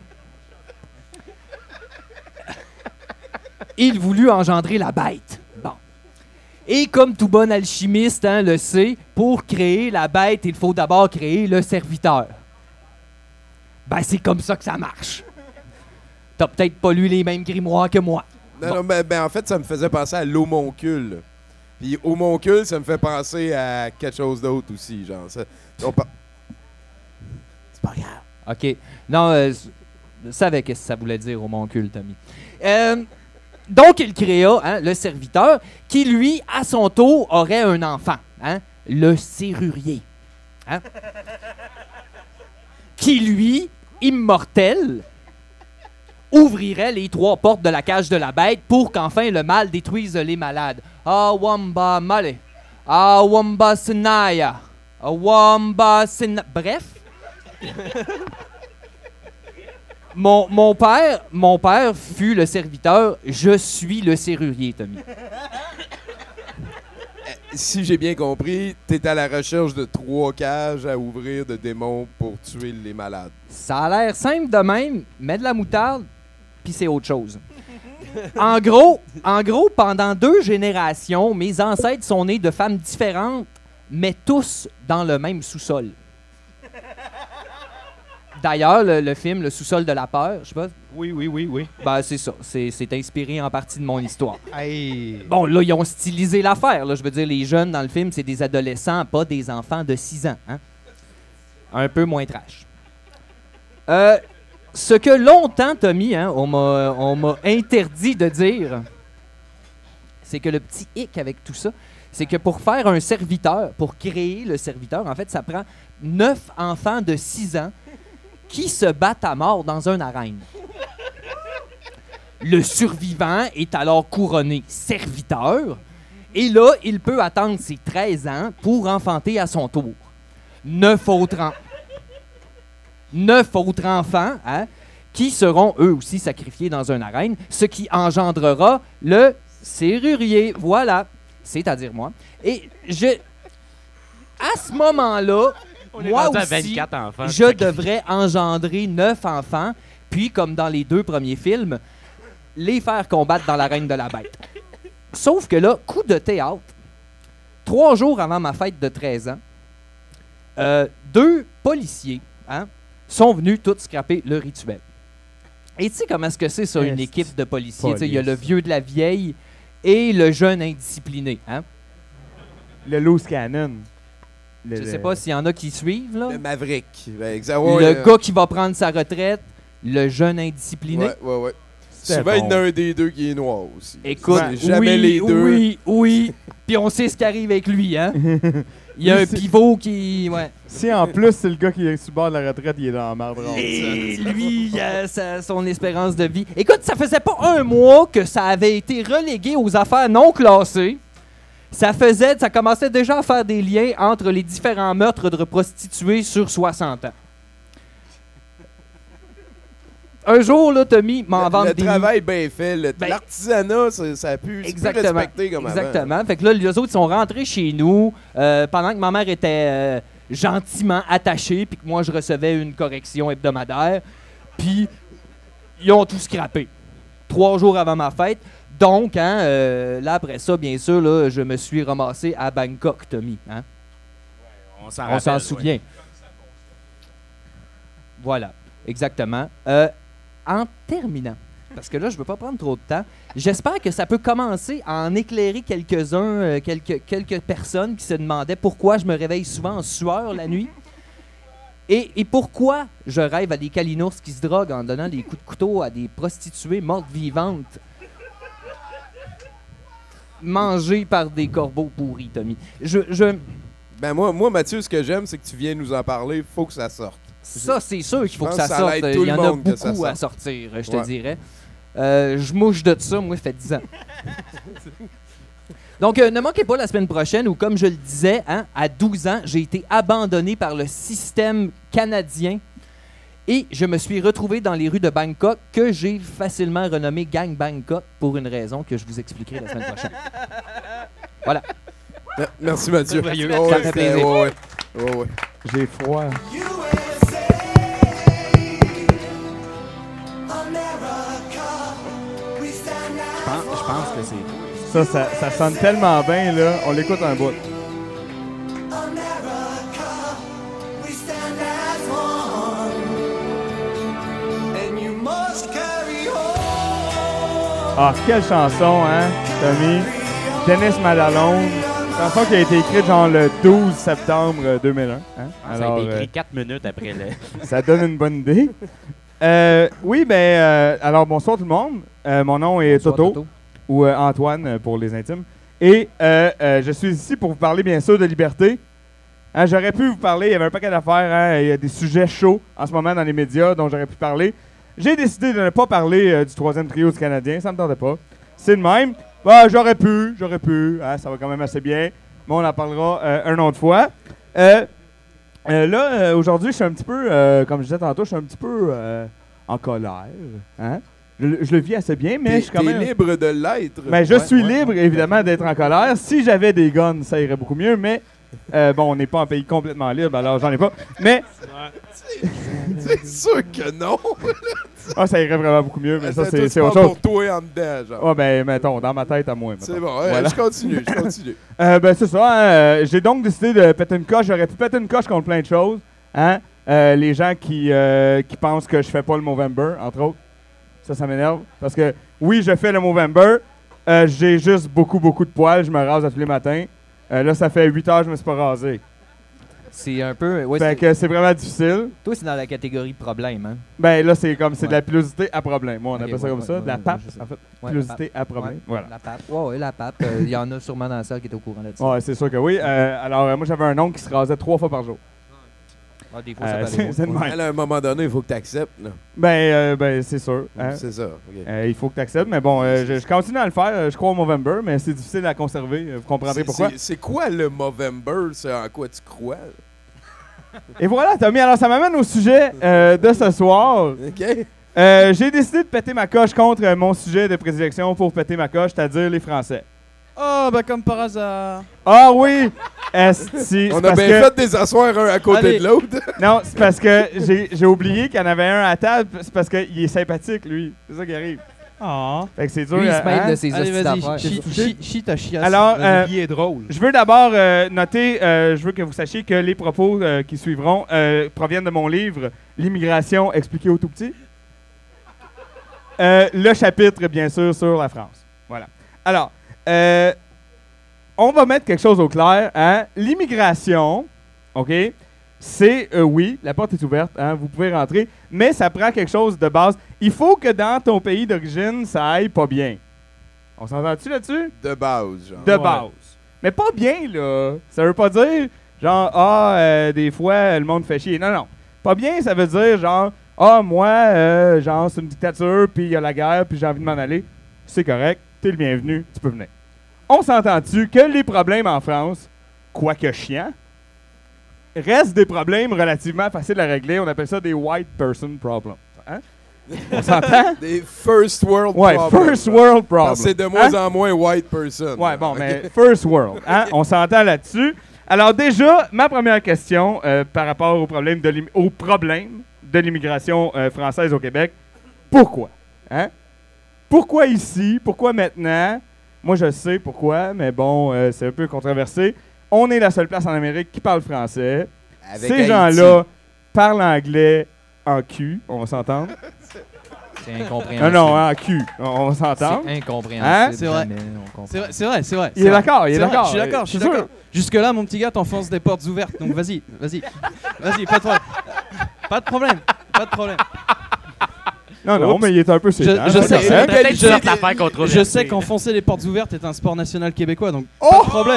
Il voulut engendrer la bête. Bon. Et comme tout bon alchimiste le sait, pour créer la bête, il faut d'abord créer le serviteur. Ben, c'est comme ça que ça marche. T'as peut-être pas lu les mêmes grimoires que moi. Non, en fait, ça me faisait penser à l'homoncule. Puis homoncule, ça me fait penser à quelque chose d'autre aussi, genre. C'est pas grave. OK. Non, je savais ce que ça voulait dire, homoncule, Tommy. Donc, il créa le serviteur qui, lui, à son tour, aurait un enfant. Le serrurier. Qui, lui, immortel, ouvrirait les 3 portes de la cage de la bête pour qu'enfin le mal détruise les malades. Awamba male. Awamba senaya. Awamba senaya. Bref. Mon père fut le serviteur, je suis le serrurier, Tommy. Si j'ai bien compris, t'es à la recherche de 3 cages à ouvrir de démons pour tuer les malades. Ça a l'air simple de même, mets de la moutarde, puis c'est autre chose. En gros, pendant 2 générations, mes ancêtres sont nés de femmes différentes, mais tous dans le même sous-sol. D'ailleurs, le film Le sous-sol de la peur, je sais pas. Oui. Ben, c'est ça. C'est inspiré en partie de mon histoire. Hey. Bon, là, ils ont stylisé l'affaire. Là. Je veux dire, les jeunes dans le film, c'est des adolescents, pas des enfants de 6 ans. Un peu moins trash. Ce que longtemps, Tommy, on m'a interdit de dire, c'est que le petit hic avec tout ça, c'est que pour faire un serviteur, pour créer le serviteur, en fait, ça prend 9 enfants de 6 ans qui se battent à mort dans une arène. Le survivant est alors couronné serviteur, et là, il peut attendre ses 13 ans pour enfanter à son tour. 9 autres enfants qui seront eux aussi sacrifiés dans une arène, ce qui engendrera le serrurier. Voilà, c'est-à-dire moi. Et à ce moment-là, moi aussi, je devrais engendrer 9 enfants, puis, comme dans les 2 premiers films, les faire combattre dans l'arène de la bête. Sauf que là, coup de théâtre, 3 jours avant ma fête de 13 ans, 2 policiers sont venus tous scraper le rituel. Et tu sais comment est-ce que c'est sur une équipe de policiers? Il y a le vieux de la vieille et le jeune indiscipliné. Le loose cannon. Je sais pas s'il y en a qui suivent, là. Le Maverick. Le gars qui va prendre sa retraite, le jeune indiscipliné. Ouais. Souvent, il y en a un des 2 qui est noir aussi. Écoute, jamais les 2. Oui. Puis on sait ce qui arrive avec lui, Il y a un pivot qui... Ouais. Si en plus, c'est le gars qui est sur le bord de la retraite, il est dans la merde. Et lui, il a son espérance de vie. Écoute, ça faisait pas 1 mois que ça avait été relégué aux affaires non classées. Ça commençait déjà à faire des liens entre les différents meurtres de prostituées sur 60 ans. Un jour, là, Tommy m'en vend des... Le travail bien fait. L'artisanat, ça a pu se respecter comme avant. Exactement. Fait que là, les autres sont rentrés chez nous pendant que ma mère était gentiment attachée puis que moi, je recevais une correction hebdomadaire. Puis, ils ont tout scrappé. 3 jours avant ma fête. Donc, là, après ça, bien sûr, là, je me suis ramassé à Bangkok, Tommy. On s'en souvient. Voilà, exactement. En terminant, parce que là, je ne veux pas prendre trop de temps, j'espère que ça peut commencer à en éclairer quelques-uns, quelques personnes qui se demandaient pourquoi je me réveille souvent en sueur la nuit et pourquoi je rêve à des calinours qui se droguent en donnant des coups de couteau à des prostituées mortes vivantes mangées par des corbeaux pourris, Tommy. Ben moi, Mathieu, ce que j'aime, c'est que tu viens nous en parler. Il faut que ça sorte. Ça, c'est sûr qu'il faut que ça sorte. Il y en a beaucoup à sortir, je te dirais. Je mouche de ça, moi, ça fait 10 ans. Donc, ne manquez pas la semaine prochaine où, comme je le disais, à 12 ans, j'ai été abandonné par le système canadien Et je me suis retrouvé dans les rues de Bangkok, que j'ai facilement renommé Gang Bangkok pour une raison que je vous expliquerai la semaine prochaine. Voilà. Merci Mathieu. Merveilleux. Oh, Ça fait plaisir. ouais. Oh, ouais. J'ai froid. Je pense que c'est. Ça sonne tellement bien, là. On l'écoute un bout. Ah, quelle chanson, hein, Tommy? Dennis Madalone. Chanson qui a été écrite genre le 12 septembre 2001. Hein? Ça a été écrit 4 minutes après le. Ça donne une bonne idée. Oui, alors bonsoir tout le monde. Mon nom est Bonsoir, Toto, ou Antoine pour les intimes. Et je suis ici pour vous parler bien sûr de liberté. Hein, j'aurais pu vous parler, il y avait un paquet d'affaires, hein, il y a des sujets chauds en ce moment dans les médias dont j'aurais pu parler. J'ai décidé de ne pas parler du troisième trio du Canadien, ça me tentait pas. C'est le même. Bah, j'aurais pu, hein, ça va quand même assez bien, mais on en parlera une autre fois. Là, aujourd'hui, je suis un petit peu, comme je disais tantôt, je suis un petit peu en colère. Hein? Je le vis assez bien, mais je suis quand même... T'es libre de l'être. Mais je suis libre, évidemment, d'être en colère. Si j'avais des guns, ça irait beaucoup mieux, mais... bon, on n'est pas un pays complètement libre, alors j'en ai pas. Mais... C'est sûr que non. ça irait vraiment beaucoup mieux, mais ça, c'est pas autre chose. pour toi en dedans, genre. Ouais, ben, mettons, dans ma tête à moi. C'est bon, je continue. C'est ça, hein, j'ai donc décidé de péter une coche. J'aurais pu péter une coche contre plein de choses. Hein? Les gens qui pensent que je fais pas le Movember, entre autres. Ça m'énerve. Parce que, oui, je fais le Movember. J'ai juste beaucoup de poils. Je me rase tous les matins. Là, ça fait 8 heures que je me suis pas rasé. C'est un peu... Ouais, fait que c'est vraiment difficile. Toi, c'est dans la catégorie problème, hein? Ben là, c'est comme, c'est de la pilosité à problème. Moi, on appelle ça comme ça. Ouais, de la pape, en fait. Ouais, Pilosité à problème. Ouais, Voilà. La pape. Ouais, la pape. Il y en a sûrement dans la salle qui est au courant là-dessus. Ouais, c'est sûr que oui. Alors, moi, j'avais un oncle qui se rasait 3 fois par jour. Ah, des fois, ça peut aller. C'est le même. À un moment donné, il faut que tu acceptes. Ben, c'est sûr. Hein? C'est ça. ok. Il faut que tu acceptes, mais bon, je continue à le faire. Je crois au Movember, mais c'est difficile à conserver. Vous comprendrez pourquoi. C'est quoi le Movember? C'est en quoi tu crois? Et voilà, Tommy. Alors, ça m'amène au sujet de ce soir. OK. J'ai décidé de péter ma coche contre mon sujet de prédilection pour péter ma coche, c'est-à-dire les Français. Oh, bah comme par hasard. Ah oui! Esti, On a bien fait des asseoirs un à côté de l'autre. Non, c'est parce que j'ai oublié qu'il y en avait un à table. C'est parce qu'il est sympathique, lui. C'est ça qui arrive. Oh. Fait que c'est dur. Lui, il se mêle de ses Allez, hosties vas-y, d'affaires. chie ta chiasse. Alors, Il est drôle. je veux d'abord noter, je veux que vous sachiez que les propos qui suivront proviennent de mon livre « L'immigration expliquée au tout petit ». Le chapitre, bien sûr, sur la France. Voilà. Alors, on va mettre quelque chose au clair. Hein? L'immigration, OK, c'est, oui, la porte est ouverte, hein, vous pouvez rentrer, mais ça prend quelque chose de base. Il faut que dans ton pays d'origine, ça aille pas bien. On s'entend-tu là-dessus? De base, genre. De base. Mais pas bien, là. Ça veut pas dire, genre, des fois, le monde fait chier. Non, non. Pas bien, ça veut dire, genre, moi, genre, c'est une dictature, puis il y a la guerre, puis j'ai envie de m'en aller. C'est correct, t'es le bienvenu, tu peux venir. On s'entend-tu que les problèmes en France, quoique chiants, restent des problèmes relativement faciles à régler. On appelle ça des white person problems. Hein? On s'entend? Des first world Ouais, problems. first world problems. Parce que c'est de moins en moins white person. Ouais, bon, mais first world. Hein? On s'entend là-dessus. Alors déjà, ma première question par rapport au problème de l'immigration française au Québec, pourquoi? Hein? Pourquoi ici? Pourquoi maintenant? Moi, je sais pourquoi, mais bon, c'est un peu controversé. On est la seule place en Amérique qui parle français. Avec Ces gens-là parlent anglais en cul, on va s'entendre. C'est incompréhensible. Non, en cul, on va s'entendre. C'est incompréhensible. Hein? C'est vrai. Jamais on comprend. C'est vrai. Il est d'accord, il est C'est vrai, d'accord. Je suis d'accord, je suis C'est sûr. d'accord. Jusque-là, mon petit gars, t'enfonces des portes ouvertes. Donc vas-y, pas de problème. Pas de problème. Non, mais il est un peu sédent. je sais. c'est correct. Peut-être une autre affaire controversée. Je sais qu'enfoncer les portes ouvertes est un sport national québécois, donc pas de problème.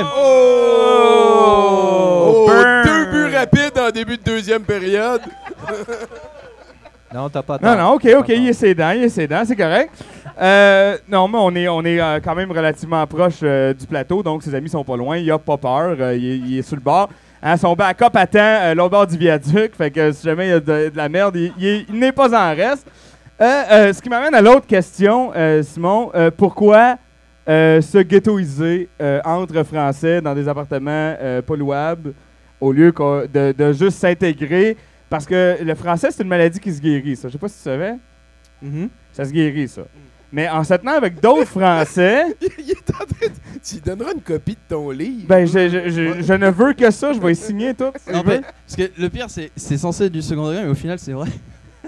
Burn. 2 buts rapides en début de deuxième période. Non, t'as pas Non, tort. non, OK, il est sédent, c'est correct. Non, mais on est quand même relativement proche du plateau, donc ses amis sont pas loin, il a pas peur, il est sur le bord. Hein, son backup attend l'autre bord du viaduc. Fait que si jamais il y a de la merde, il n'est pas en reste. Ce qui m'amène à l'autre question, Simon. Pourquoi se ghettoiser entre Français dans des appartements pas louables au lieu de juste s'intégrer? Parce que le français, c'est une maladie qui se guérit, ça. Je sais pas si tu savais. Ça se guérit, ça. Mais en se tenant avec d'autres Français... Il est en train de... Tu lui donneras une copie de ton livre. Ben, je ne veux que ça. Je vais y signer tout. si Non, tu veux. mais, parce que le pire, c'est censé être du second degré, mais au final, c'est vrai.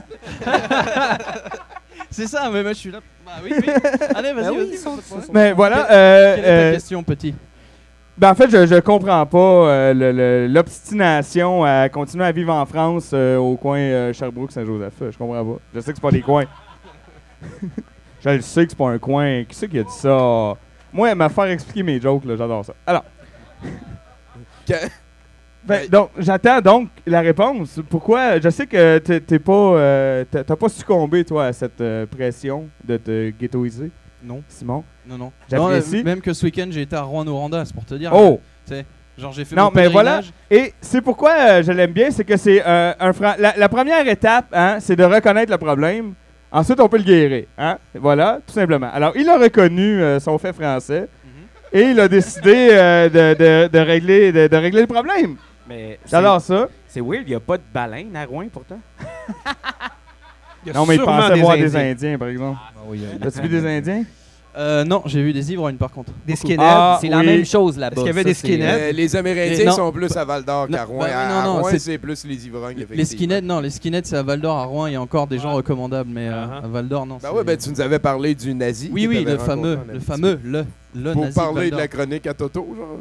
C'est ça, mais moi, je suis là. Bah oui. Allez, vas-y, vas-y. Pas de problème. Mais voilà. Quelle est ta question, petit? Ben, en fait, je comprends pas l'obstination à continuer à vivre en France au coin Sherbrooke-Saint-Joseph. Je comprends pas. Je sais que c'est pas des coins. Je le sais que c'est pas un coin. Qui c'est qui a dit ça? Moi, me faire expliquer mes jokes, là, j'adore ça. Alors. Donc, j'attends donc la réponse. Pourquoi? Je sais que t'as pas succombé, toi, à cette pression de te ghettoiser. Non. Simon? Non. J'apprécie. Même que ce week-end, j'ai été à Rouen-Noranda, c'est pour te dire. Oh! Genre, j'ai fait Non, mon mais voilà. pèlerinage. Et c'est pourquoi je l'aime bien, c'est que c'est la première étape, hein, c'est de reconnaître le problème. Ensuite, on peut le guérir. Hein? Voilà, tout simplement. Alors, il a reconnu son fait français et il a décidé de régler le problème. Mais J'adore ça. c'est weird, il n'y a pas de baleine à Rouen pourtant. Non, mais il sûrement pensait des voir des Indiens. Indiens, par exemple. As-tu vu des Indiens? Non, j'ai vu des ivrognes par contre. Des skinheads. C'est la même chose là-bas. Est-ce qu'il y avait ça, des c'est- skinheads? Les Amérindiens Non. sont plus à Val-d'Or qu'à Non, Rouen. bah oui, À non, Rouen, c'est- c'est plus les ivrognes, effectivement. Les skinheads, c'est à Val-d'Or, à Rouen, il y a encore des gens recommandables, mais à Val-d'or, non. Ben c'est- ouais, ben tu nous avais parlé du nazi. Oui, que oui, t'avais le rencontré fameux, le Pour nazi parler de Val-d'Or. la chronique à Toto, genre.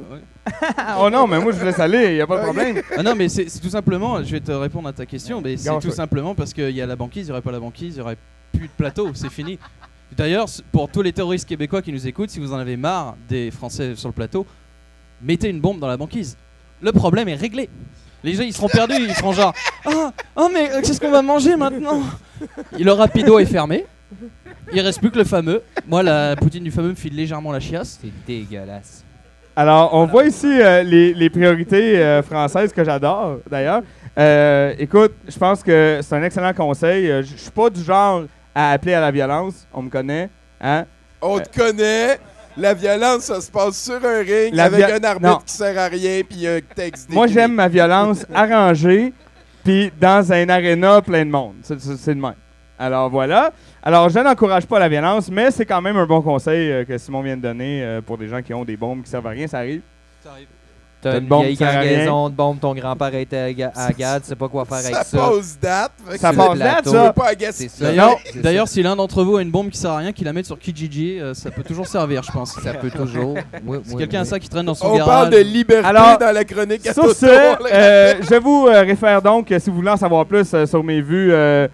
Oh non, mais moi, je vous laisse aller, il n'y a pas de problème. Ah non, mais c'est tout simplement, je vais te répondre à ta question, mais c'est Gâche, tout ouais. simplement parce qu'il y a la banquise, il n'y aurait pas la banquise, il n'y aurait plus de plateau, c'est fini. D'ailleurs, pour tous les terroristes québécois qui nous écoutent, si vous en avez marre des Français sur le plateau, mettez une bombe dans la banquise. Le problème est réglé. Les gens, ils seront perdus, ils feront genre oh mais qu'est-ce qu'on va manger maintenant? Le rapido est fermé. Il reste plus que le fameux. Moi, la poutine du fameux me file légèrement la chiasse. C'est dégueulasse. Alors, on voit ici les priorités françaises que j'adore, d'ailleurs. Écoute, je pense que c'est un excellent conseil. Je suis pas du genre à appeler à la violence. On me connaît. Hein? On te connaît. La violence, ça se passe sur un ring La avec vi- un arbitre Non. qui sert à rien puis un texte Moi, décrit. j'aime ma violence arrangée, puis dans un aréna plein de monde. C'est le même. Alors, voilà. Alors, je n'encourage pas la violence, mais c'est quand même un bon conseil que Simon vient de donner pour des gens qui ont des bombes qui servent à rien. Ça arrive. T'as T'as une une bombe vieille qui sert à rien. cargaison de bombes, ton grand-père était à Gad, tu sais pas quoi faire avec Ça ça. passe date. fait que Ça c'est- passe date, plateau. ça. c'est pas agacé. C'est ça. D'ailleurs, C'est d'ailleurs, si l'un d'entre vous a une bombe qui sert à rien, qu'il la mette sur Kijiji, ça peut toujours servir, je pense. Ça peut toujours. Oui, Si oui, quelqu'un a oui. ça qui traîne dans son On garage. parle de liberté Alors, dans la chronique à Sur Toto. ce, on le rappelle. je vous réfère donc, si vous voulez en savoir plus sur mes vues,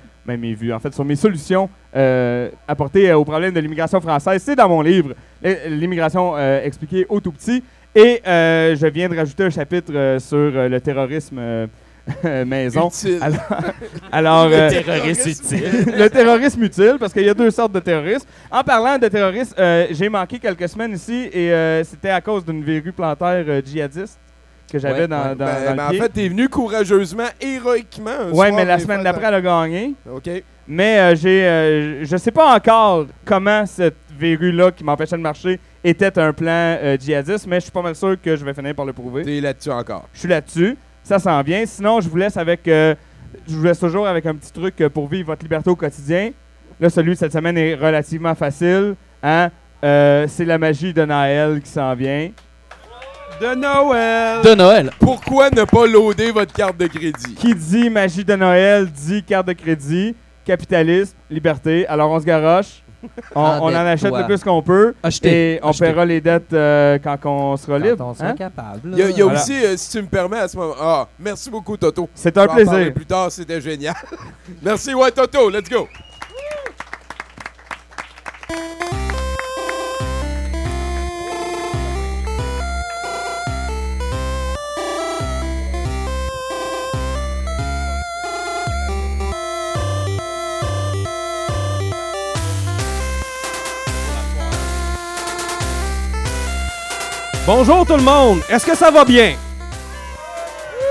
en fait, sur mes solutions apportées au problème de l'immigration française, c'est dans mon livre, L'immigration expliquée au tout petit. Et je viens de rajouter un chapitre sur le terrorisme maison. Utile. Alors, Terroriste utile. le terrorisme utile, parce qu'il y a deux sortes de terroristes. En parlant de terroristes, j'ai manqué quelques semaines ici et c'était à cause d'une verrue plantaire djihadiste que j'avais Ouais, dans, ouais. dans Ben, le en pied. fait, t'es venu courageusement, héroïquement. un Ouais, soir mais la des semaine fêtes. d'après, elle a gagné. OK. Mais je sais pas encore comment cette verrue-là qui m'empêchait de marcher était un plan djihadiste, mais je suis pas mal sûr que je vais finir par le prouver. T'es là-dessus encore. Je suis là-dessus. Ça s'en vient. Sinon, je vous laisse toujours avec un petit truc pour vivre votre liberté au quotidien. Là, celui de cette semaine est relativement facile. Hein? C'est la magie de Noël qui s'en vient. De Noël! De Noël. Pourquoi ne pas loader votre carte de crédit? Qui dit magie de Noël dit carte de crédit, capitalisme, liberté. Alors, on se garoche. On en achète Endette-toi. le plus qu'on peut. Achetez. Et on paiera les dettes quand on sera Quand libre. on sera Hein? capable. Il y a Voilà. aussi, si tu me permets, à ce moment... Ah, merci beaucoup, Toto. C'est un On va en parler plaisir. plus tard, c'était génial. Merci, ouais, Toto, let's go. Bonjour tout le monde! Est-ce que ça va bien?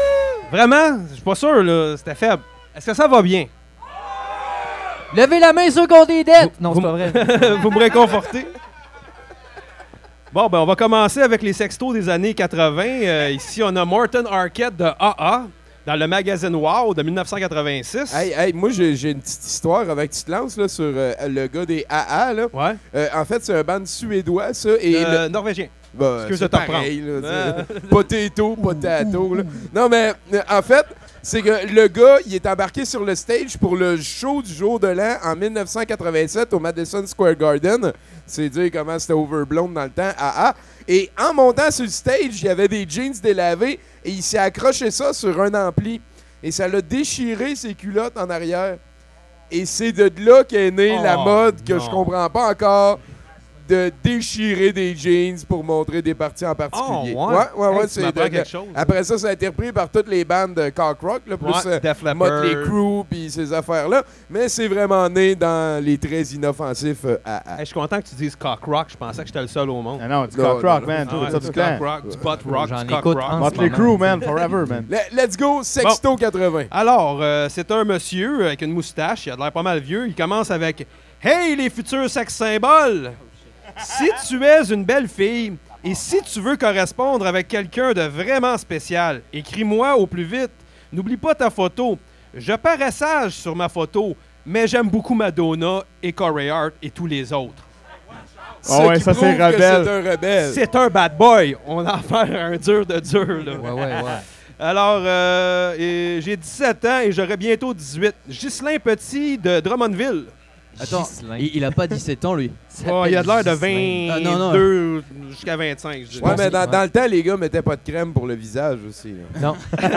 Vraiment? Je suis pas sûr, là. C'était faible. Est-ce que ça va bien? Levez la main ceux qui ont des dettes! Non, c'est pas vrai. Vous me réconfortez? Bon, ben on va commencer avec les sextos des années 80. Ici, on a Morton Arquette de AA dans le magazine Wow de 1986. Hey, moi, j'ai une petite histoire avec tu te lances là, sur le gars des AA. Là. Ouais. En fait, c'est un band suédois, ça. Et norvégien. Bah, Excuse c'est de t'en pareil, là, potato. Là. Non, mais en fait, c'est que le gars, il est embarqué sur le stage pour le show du jour de l'an en 1987 au Madison Square Garden. C'est dire comment c'était overblown dans le temps, AA. Et en montant sur le stage, il y avait des jeans délavés et il s'est accroché ça sur un ampli. Et ça l'a déchiré ses culottes en arrière. Et c'est de là qu'est née la mode que je comprends pas encore de déchirer des jeans pour montrer des parties en particulier. Ouais, c'est quelque chose. Après ça a été repris par toutes les bandes de cock rock, là, plus Def Leppard, Motley Crue puis ces affaires-là. Mais c'est vraiment né dans les très inoffensifs AA. Je suis content que tu dises cock rock. Je pensais que j'étais le seul au monde. Ah non, du cock rock, man. Tout ça du cock temps. rock, du butt rock, J'en du cock écoute rock. en ce Motley Crue, man. Forever, man. Let's go, Sexto 80. Alors, c'est un monsieur avec une moustache. Il a l'air pas mal vieux. Il commence avec « Hey, les futurs sex symboles! Si tu es une belle fille et si tu veux correspondre avec quelqu'un de vraiment spécial, écris-moi au plus vite. N'oublie pas ta photo. Je parais sage sur ma photo, mais j'aime beaucoup Madonna et Corey Hart et tous les autres. » Ouais, ça c'est rebelle. C'est un rebelle. C'est un bad boy. On a affaire à un dur de dur, là. Ouais. Alors, j'ai 17 ans et j'aurai bientôt 18. Ghislain Petit de Drummondville. Attends, Ghislain. il a pas 17 ans, lui. Oh, il a de l'air de Ghislain. 22 jusqu'à 25, je dirais. Ouais, mais dans le temps, les gars mettaient pas de crème pour le visage aussi. Là. Non.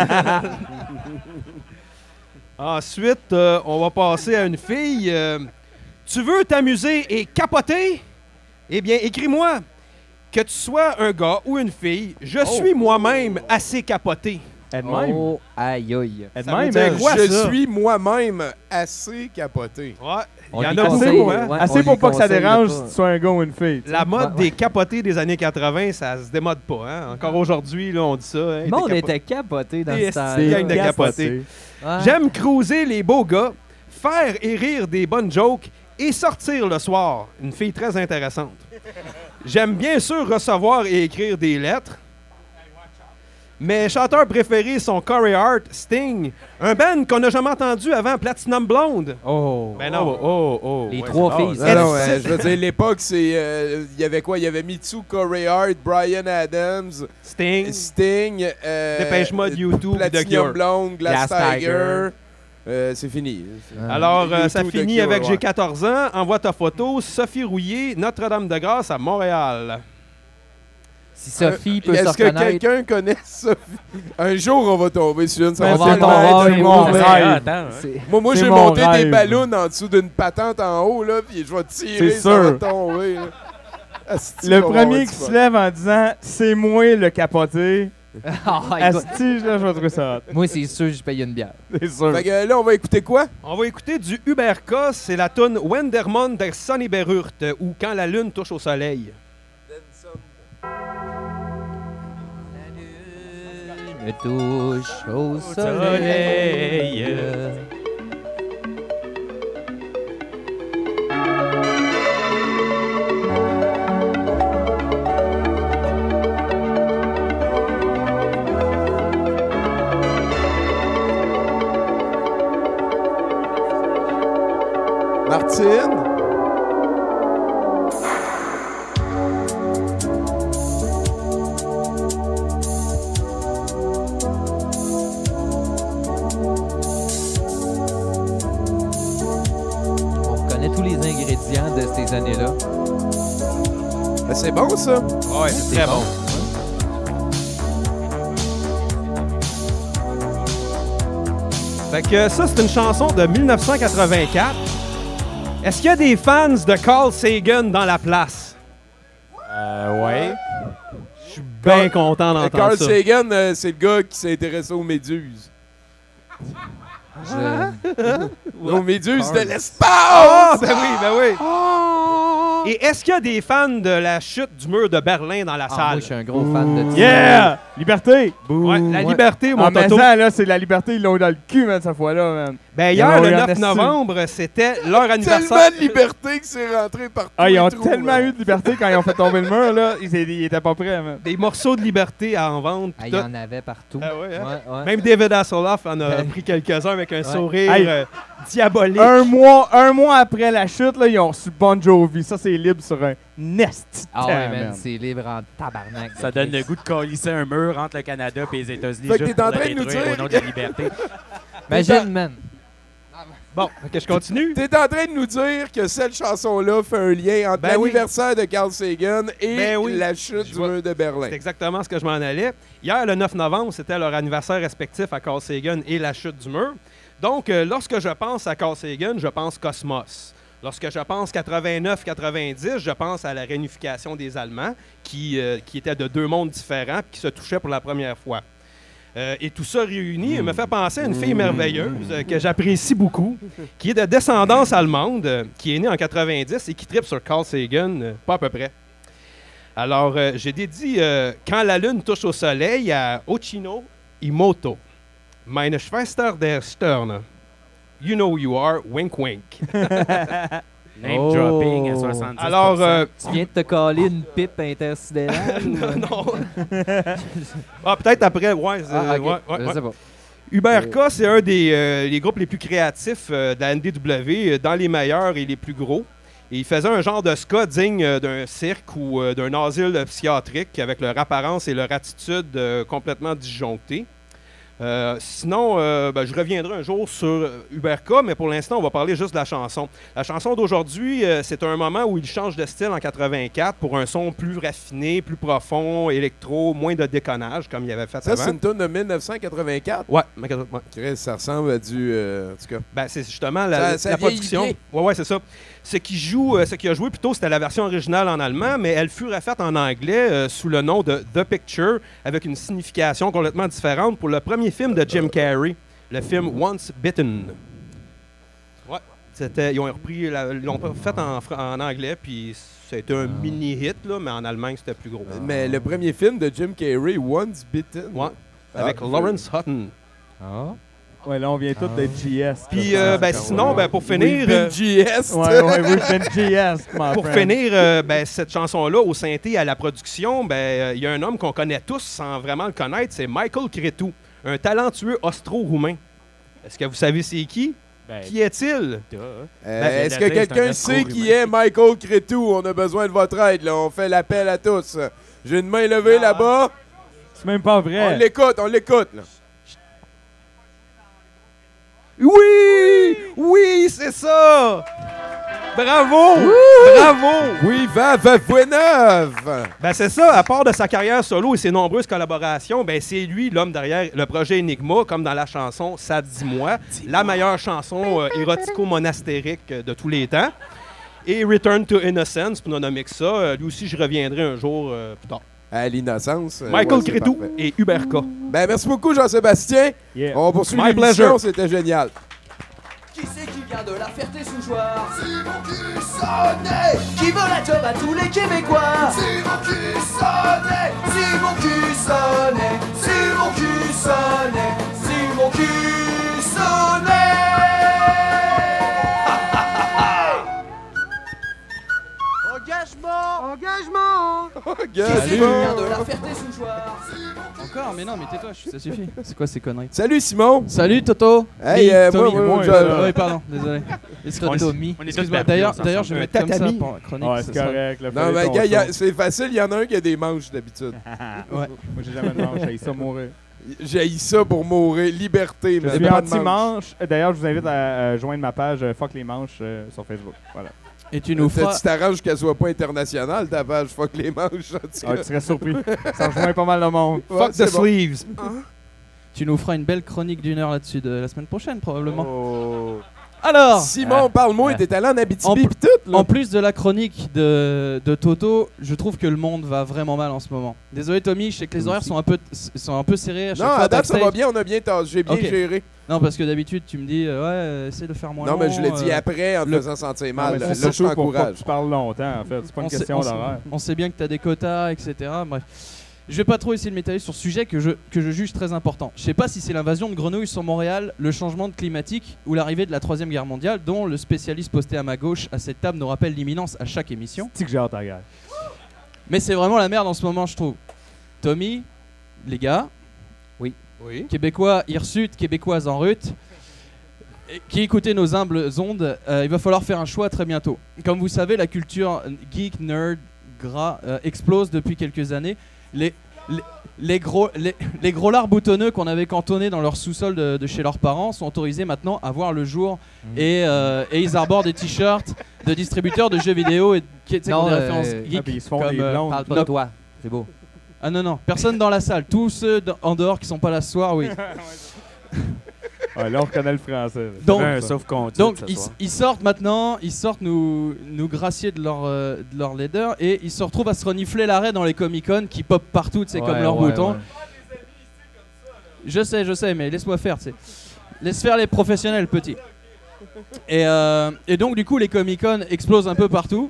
Ensuite, on va passer à une fille. Tu veux t'amuser et capoter? Eh bien, écris-moi. Que tu sois un gars ou une fille, je suis moi-même assez capoté. Elle-même. Oh, aïe, aïe. Elle-même, Ça veut dire quoi, Je ça? suis moi-même assez capoté. Ouais. On Il y en lui a conseille, beaucoup, hein? ouais, Assez on pour lui pas que ça conseille de dérange pas. si tu sois un gars ou une fille. La mode Ouais. des capotés des années 80, ça se démode pas. Hein? Encore aujourd'hui, là, on dit ça. Hein, Le monde t'es était capoté dans Des ce temps. esti- gang de capotés. J'aime cruiser les beaux gars, faire et rire des bonnes jokes et sortir le soir. Une fille très intéressante. J'aime bien sûr recevoir et écrire des lettres. Mes chanteurs préférés sont Corey Hart, Sting, un band qu'on n'a jamais entendu avant, Platinum Blonde. Oh. Ben non. Les trois filles. Non, je veux dire, l'époque, c'est. Il y avait quoi? Il y avait Mitsu, Corey Hart, Bryan Adams, Sting, Sting, Dépêche Mode, YouTube, The Platinum Cure. Blonde, Glass Glass Tiger. C'est fini. Alors, YouTube, ça The finit Cure, avec ouais. J'ai 14 ans, envoie ta photo, Sophie Rouillé, Notre-Dame-de-Grâce à Montréal. Si Sophie peut se Est-ce que reconnaître. quelqu'un connaît Sophie? Un jour, on va tomber sur une. Ça Ben, va c'est tellement mon être rêve, mon mon rêve. rêve. Attends, hein. C'est- Moi, C'est j'ai mon monté des rêve. ballons en dessous d'une patente en haut, là, puis je vais tirer, C'est ça va sûr. tomber. Là. Asti, Le on va avoir premier du qui fun. se lève en disant « C'est moi le capoté Ah, ». écoute, Asti, là, je vais trouver ça hot. moi, c'est sûr, je paye une bière. C'est sûr. Fait que là, on va écouter quoi? On va écouter du Hubert K, c'est la tune Wendermond der Sonny Berurt, ou Quand la lune touche au soleil. Me touche au soleil. soleil. Martine? On reconnaît tous les ingrédients de ces années-là. Ben, c'est bon, ça. Ouais, c'est très bon. Fait que ça, c'est une chanson de 1984. Est-ce qu'il y a des fans de Carl Sagan dans la place? Ouais. Je suis bien content d'entendre Carl ça. Sagan, c'est le gars qui s'est intéressé aux méduses. Aux méduses de l'espace! Ah, ben oui, ben oui. Et est-ce qu'il y a des fans de la chute du mur de Berlin dans la Ah, salle? moi, je suis un gros fan de Yeah! Liberté! Ouais, la Ouais. liberté, mon En mais Toto. ça, là, c'est la liberté, ils l'ont dans le cul, man, cette fois-là, man. Ben, Ils hier, ont le eu un 9 esti. novembre, c'était leur anniversaire. Tellement de liberté que c'est rentré partout. Ah, ils ont les trous, tellement eu de liberté quand ils ont fait tomber le mur, là, ils étaient pas prêts, man. Des morceaux de liberté à en vendre. Ah, pis il y tout. en avait partout. Ah ouais, hein? Ouais, ouais. Même David Hasselhoff en a pris quelques-uns avec un sourire Hey. diabolique. Un mois après la chute, là, ils ont reçu Bon Jovi. Ça, c'est libre sur un nest. Ah ouais, man, c'est libre en tabarnak. Ça donne le goût de colisser un mur entre le Canada et les États-Unis Fait que juste t'es en pour train le de nous détruire dire au nom de la liberté. Imagine, man. Bon, que je continue. T'es en train de nous dire que cette chanson-là fait un lien entre Ben oui. l'anniversaire de Carl Sagan et Ben oui. la chute Je du vois. mur de Berlin. C'est exactement ce que je m'en allais. Hier, le 9 novembre, c'était leur anniversaire respectif à Carl Sagan et la chute du mur. Donc, lorsque je pense à Carl Sagan, je pense Cosmos. Lorsque je pense 89-90, je pense à la réunification des Allemands qui étaient de deux mondes différents et qui se touchaient pour la première fois. Et tout ça réuni me fait penser à une fille merveilleuse que j'apprécie beaucoup, qui est de descendance allemande, qui est née en 90 et qui tripe sur Carl Sagan, pas à peu près. Alors, j'ai dédié Quand la lune touche au soleil à Ochino Imoto. Meine Schwester der Sterne. You know who you are, wink wink. Name dropping à 70%. Alors, Tu viens de te caler une pipe intersidérale? ou- non. Peut-être après, ouais. Ah, ok. ouais, ouais, Je ouais. sais pas. Uber K, c'est un des groupes les plus créatifs de la NDW, dans les meilleurs et les plus gros. Et il faisait un genre de ska digne d'un cirque ou d'un asile psychiatrique avec leur apparence et leur attitude complètement disjonctées. Sinon, je reviendrai un jour sur Uber K, mais pour l'instant, on va parler juste de la chanson. La chanson d'aujourd'hui, c'est un moment où il change de style en 84 pour un son plus raffiné, plus profond, électro, moins de déconnage, comme il avait fait Ça, avant. c'est une tune de 1984. Ouais, Chris, ça ressemble à du... en tout cas. ben, c'est justement la Ça production. vieillit Ouais, c'est ça. Ce qui a joué plutôt, c'était la version originale en allemand, mais elle fut refaite en anglais sous le nom de The Picture, avec une signification complètement différente pour le premier film de Jim Carrey, le film Once Bitten. Ouais, ils ont repris, ils l'ont fait en anglais, puis c'était un mini-hit, là, mais en Allemagne, c'était plus gros. Mais le premier film de Jim Carrey, Once Bitten. Ouais, avec Lawrence Hutton. Ah. Ouais, là, on vient tous d'être GS. Puis, sinon, pour finir... We've been GS. Ouais, we've been GS, my Pour friend. finir, cette chanson-là, au synthé, à la production, il y a un homme qu'on connaît tous sans vraiment le connaître, c'est Michael Cretu, un talentueux austro-roumain. Est-ce que vous savez c'est qui? Ben, Qui est-il? Est-ce que quelqu'un sait qui est Michael Cretu? On a besoin de votre aide, là. On fait l'appel à tous. J'ai une main levée là-bas. C'est même pas vrai. On l'écoute, là. Oui, c'est ça! Bravo! Bravo! Oui, va, Veneuve! C'est ça, à part de sa carrière solo et ses nombreuses collaborations, c'est lui l'homme derrière le projet Enigma, comme dans la chanson Ça dis-moi, la meilleure chanson érotico-monastérique de tous les temps. Et Return to Innocence, pour ne nommer que ça. Lui aussi, je reviendrai un jour plus tard. À l'innocence. Michael c'est Cretu parfait. et Hubert K. Merci beaucoup, Jean-Sébastien. Yeah. On poursuit My l'émission, pleasure. c'était génial. Qui c'est qui vient de la Ferté-sous-Joire? Simon Cussonnet! Qui veut la job à tous les Québécois? Simon Cussonnet! Simon Cussonnet! Simon Cussonnet! Simon Cussonnet! Engagement! Qui c'est qui vient de la Ferté-sous-Joire? Encore, mais non, mais tais-toi, ça suffit. C'est quoi ces conneries? Salut, Simon. Salut Toto! Hey, Tommy. moi, Oui, pardon, désolé. Tommy. On est tous Excuse-moi, perdus, on d'ailleurs, s'en je vais Un mettre comme ça tatami. pour la chronique. Ouais, ce c'est sera- correct. Là, Non, fallait mais qu'on gars, saute. c'est facile, il y en a un qui a des manches d'habitude. Moi, j'ai jamais de manche. J'ai ça mourir. J'ai ça pour mourir. Liberté, Je mais suis pas de manche. anti-manche. D'ailleurs, je vous invite à joindre ma page Fuck les manches sur Facebook. Voilà. Et tu nous Tu feras. t'arranges qu'elle soit pas internationale, ta page. Fuck les manches. En tout Ah, cas. tu serais surpris. Ça rejoint pas mal de monde. Ouais, Fuck the c'est bon. sleeves. Tu nous feras une belle chronique d'1 heure là-dessus de la semaine prochaine, probablement. Oh. Alors, Simon, parle-moi, t'es allé en Abitibi pis tout, là. En plus de la chronique de Toto, je trouve que le monde va vraiment mal en ce moment. Désolé Tommy, je sais que les horaires sont un peu serrés à chaque Non, fois. à date, ça backstage. va bien, on a bien j'ai bien Ok. géré. Non, parce que d'habitude, tu me dis, essaie de faire moins Non, long. mais je l'ai dit après en te faisant sentir mal. mais Là, c'est je surtout pour pas t'encourage. que tu parles longtemps, en fait. C'est pas une question d'horaire. On sait bien que tu as des quotas, etc. Bref. Je vais pas trop essayer de m'étaler sur ce sujet que je juge très important. Je sais pas si c'est l'invasion de grenouilles sur Montréal, le changement de climatique ou l'arrivée de la 3e guerre mondiale, dont le spécialiste posté à ma gauche à cette table nous rappelle l'imminence à chaque émission. C'est que j'ai hâte à la guerre. Mais c'est vraiment la merde en ce moment, je trouve. Tommy, les gars, Oui. Québécois hirsutes, Québécoises en rut, qui écoutez nos humbles ondes, il va falloir faire un choix très bientôt. Comme vous savez, la culture geek, nerd, gras explose depuis quelques années. Les gros lards boutonneux qu'on avait cantonnés dans leur sous-sol de chez leurs parents sont autorisés maintenant à voir le jour et ils arborent des t-shirts de distributeurs de jeux vidéo et qui ont des références geek puis ils se font comme, des blondes. Parle pas de toi. C'est beau. Ah non, personne dans la salle, tous ceux en dehors qui sont pas là ce soir, oui. Ouais, là, on reconnaît le français. là. Donc, Sauf qu'on dit Donc ce ils, soir. ils sortent maintenant, ils sortent nous gracier de leur leader et ils se retrouvent à se renifler l'arrêt dans les Comic-Con qui pop partout, c'est comme leur bouton. ouais. Je sais, mais laisse-moi faire, tu sais. Laisse faire les professionnels, petit. Et donc du coup les Comic-Con explosent un peu partout.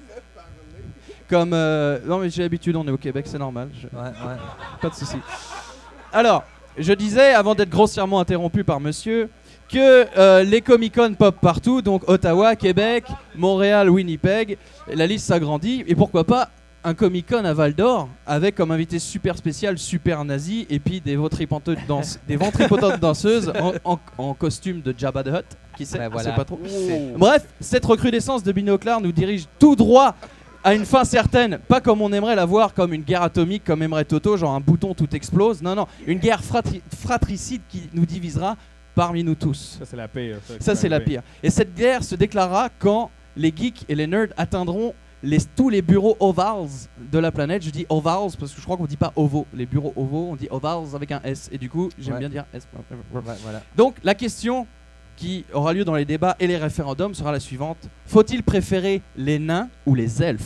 Comme non mais j'ai l'habitude, on est au Québec, c'est normal. Ouais. Pas de souci. Alors, je disais, avant d'être grossièrement interrompu par monsieur, que les Comic-Con pop partout, donc Ottawa, Québec, Montréal, Winnipeg, la liste s'agrandit, et pourquoi pas un Comic-Con à Val-d'Or, avec comme invité super spécial, super nazi, et puis des ventripotentes danseuses en costume de Jabba the Hutt, qui sait, Ouais, on voilà. sait pas trop. Bref, cette recrudescence de binoclard nous dirige tout droit à une fin certaine, pas comme on aimerait la voir, comme une guerre atomique, comme aimerait Toto, genre un bouton tout explose. Non, une guerre fratricide qui nous divisera parmi nous tous. Ça, c'est la pire. Ça, c'est la pire. Et cette guerre se déclarera quand les geeks et les nerds atteindront tous les bureaux ovals de la planète. Je dis ovals parce que je crois qu'on dit pas ovaux. Les bureaux ovaux, on dit ovals avec un S. Et du coup, j'aime Ouais. bien dire S. Ouais, voilà. Donc, la question qui aura lieu dans les débats et les référendums sera la suivante. Faut-il préférer les nains ou les elfes?